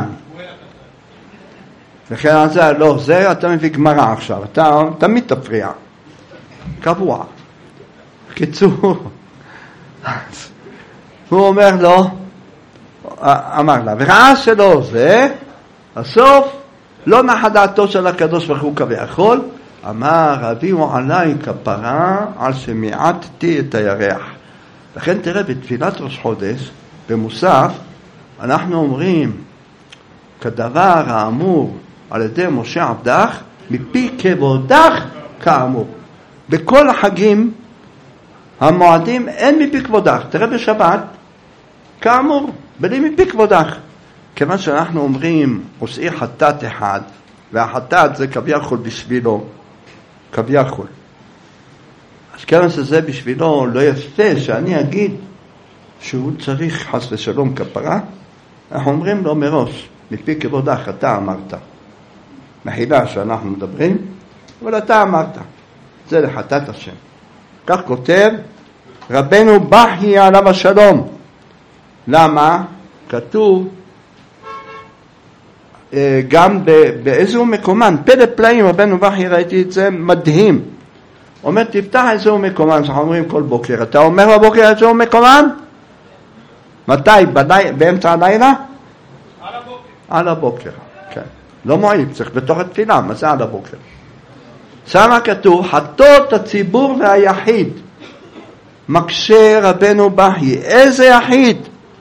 לכן על זה, לא, זה אתה מביא גמרא עכשיו, אתה תמיד תפריע. קבוע. קיצור. הוא אומר לו, אמר לה, וראה שלא זה, בסוף, לא נחה דעתו של הקדוש ברוך הוא כביכול, אמר, הביאו עליי כפרה על שמיעטתי את הירח. לכן תראה, בתפילת ראש חודש, במוסף, אנחנו אומרים, כדבר האמור על ידי משה עבדך, מפי כבודך כאמור. בכל החגים, המועדים, אין מפי כבודך. תראה בשבת, כאמור, בלי מפי כבודך. כיוון שאנחנו אומרים, עושי חטאת אחד, והחטאת זה כביכול בשבילו, כביכול. אז כיוון שזה בשבילו לא יפה שאני אגיד שהוא צריך חס ושלום כפרה, אנחנו אומרים לו מראש, מפי כבודך אתה אמרת. מחילה שאנחנו מדברים, אבל אתה אמרת. זה לחטאת השם. כך כותב רבנו בכי עליו השלום. למה? כתוב גם באיזו מקומן, פלא פלאים, רבנו בכי, ראיתי את זה מדהים. אומר, תפתח איזו מקומן, שאנחנו אומרים כל בוקר. אתה אומר בבוקר איזו מקומן? מתי? בלי... באמצע הלילה? על הבוקר. על הבוקר, כן. לא מועיל, צריך בתוך התפילה, מה זה על הבוקר? שמה כתוב, חטאות הציבור והיחיד. מקשה רבנו בכי, איזה יחיד?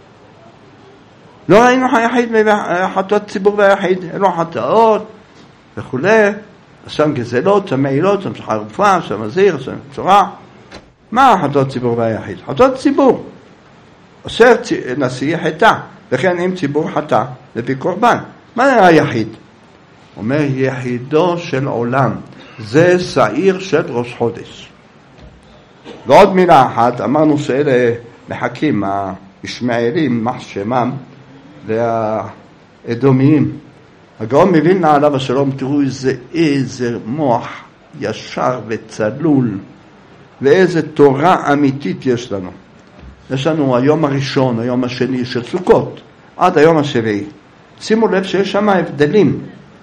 לא ראינו היחיד מחטאות ציבור והיחיד, אלו חטאות וכו'. שם גזלות, שם מעילות, שם חרפה, שם מזיר, שם צורה. מה חטאות ציבור והיחיד? חטאות ציבור. אשר נשיא חטא, וכן אם ציבור חטא, לפי קורבן. מה זה היחיד? אומר יחידו של עולם, זה שעיר של ראש חודש. ועוד מילה אחת, אמרנו שאלה מחכים, הישמעאלים, מח שמם, והאדומיים. הגאון מווילנה עליו השלום, תראו איזה, איזה מוח ישר וצלול, ואיזה תורה אמיתית יש לנו. יש לנו היום הראשון, היום השני של סוכות, עד היום השביעי. שימו לב שיש שם הבדלים.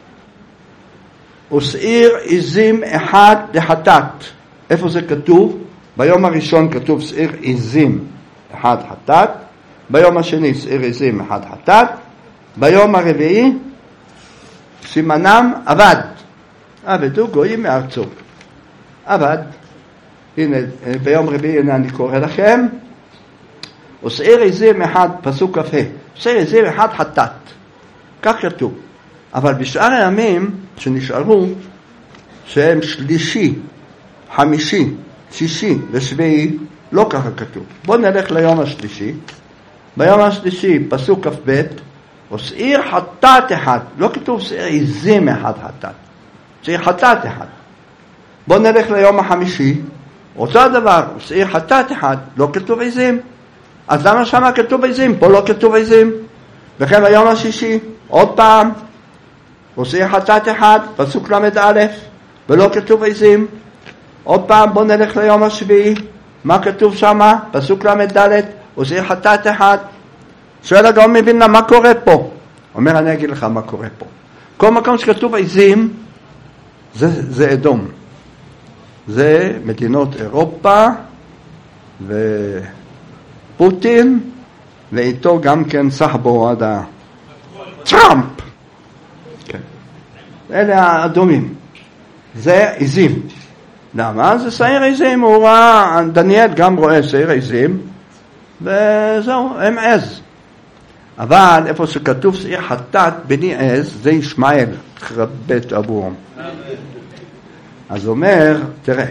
ושעיר עזים אחד לחטאת. איפה זה כתוב? ביום הראשון כתוב שעיר עזים אחד חטאת, ביום השני שעיר עזים אחד חטאת, ביום הרביעי סימנם עבד. עבדו גויים מארצו. עבד. הנה, ביום רביעי הנה אני קורא לכם. ושעיר עזים אחד, פסוק כ"ה. שעיר עזים אחד חטאת. כך כתוב. אבל בשאר הימים שנשארו, שהם שלישי, חמישי, שישי ושביעי, לא ככה כתוב. בואו נלך ליום השלישי. ביום השלישי, פסוק כ"ב, ושעיר חטאת אחד. לא כתוב שעיר עזים אחד חטאת. שעיר חטאת אחד. בואו נלך ליום החמישי. אותו הדבר, שעיר חטאת אחד, לא כתוב עזים. אז למה שמה כתוב עזים? פה לא כתוב עזים. וכן ביום השישי, עוד פעם, ושעיר חטאת אחד, פסוק למד א', ולא כתוב עזים. עוד פעם, בוא נלך ליום השביעי. מה כתוב שמה? פסוק למד ד', ושעיר חטאת אחד. שואל הגאון מווילנה, מה קורה פה? אומר, אני אגיד לך מה קורה פה. כל מקום שכתוב עזים, זה, זה אדום. זה מדינות אירופה, ופוטין, ואיתו גם כן סחבו עד ה... טראמפ! כן. אלה האדומים. זה עזים. למה? זה שעיר עזים. הוא ראה, דניאל גם רואה שעיר עזים, וזהו, הם עז. אבל איפה שכתוב שעיר חטאת בני עז, זה ישמעאל, חרבת אבורם. אז אומר, תראה,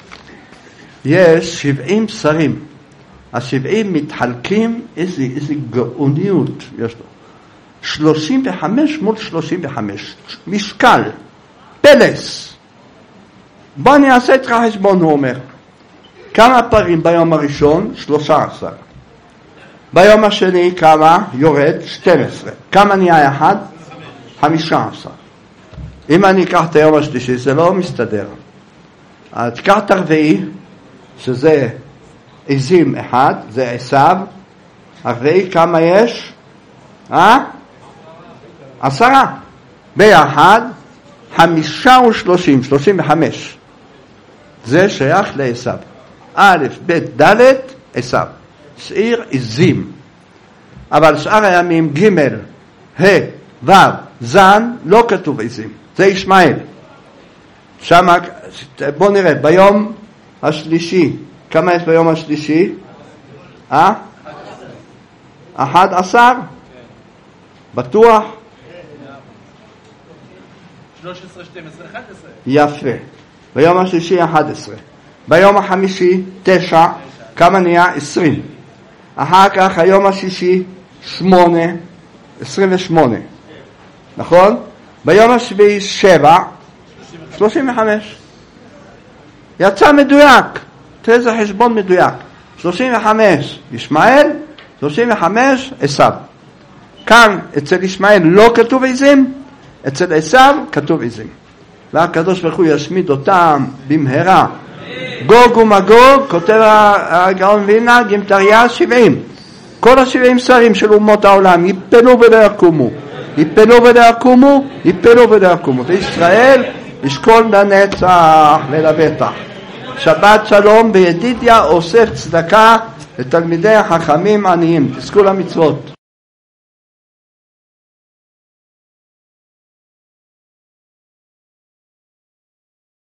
יש שבעים שרים. השבעים מתחלקים, איזה, איזה גאוניות יש לו. שלושים וחמש מול שלושים וחמש. משקל. פלס. בוא אני אעשה איתך חשבון, הוא אומר. כמה פרים ביום הראשון? שלושה עשר. ביום השני כמה? יורד שתים עשרה. כמה נהיה אחד? חמישה עשר. אם אני אקח את היום השלישי, זה לא מסתדר. אז תקח את הרביעי, שזה עזים אחד, זה עשיו. הרביעי כמה יש? אה? עשרה. ביחד, חמישה ושלושים, שלושים וחמש. זה שייך לעשיו. א', ב', ד', עשיו. שעיר עזים. אבל שאר הימים ג', ה', ו', זן, לא כתוב עזים. זה ישמעאל. שמה, בוא נראה, ביום השלישי, כמה יש ביום השלישי? אה? אחד עשר? בטוח? שלוש עשרה, שתים עשרה, אחת עשרה. יפה. ביום השלישי אחד עשר. ביום החמישי תשע. כמה נהיה? עשרים. אחר כך היום השישי שמונה. עשרים ושמונה. נכון? ביום השביעי שבע. שלושים וחמש. יצא מדויק. תראה איזה חשבון מדויק. שלושים וחמש ישמעאל, שלושים וחמש עשיו. כאן אצל ישמעאל לא כתוב עזים, אצל עשיו כתוב עזים. והקדוש ברוך הוא ישמיד אותם במהרה. גוג ומגוג, כותב הגאון מווילנה, גימטריה שבעים. כל השבעים שרים של אומות העולם יפלו ולא יקומו. יפלו ולא יקומו, יפלו ולא יקומו. וישראל ישכון לנצח ולבטח. שבת שלום וידידיה אוסף צדקה לתלמידי החכמים עניים. תזכו למצוות.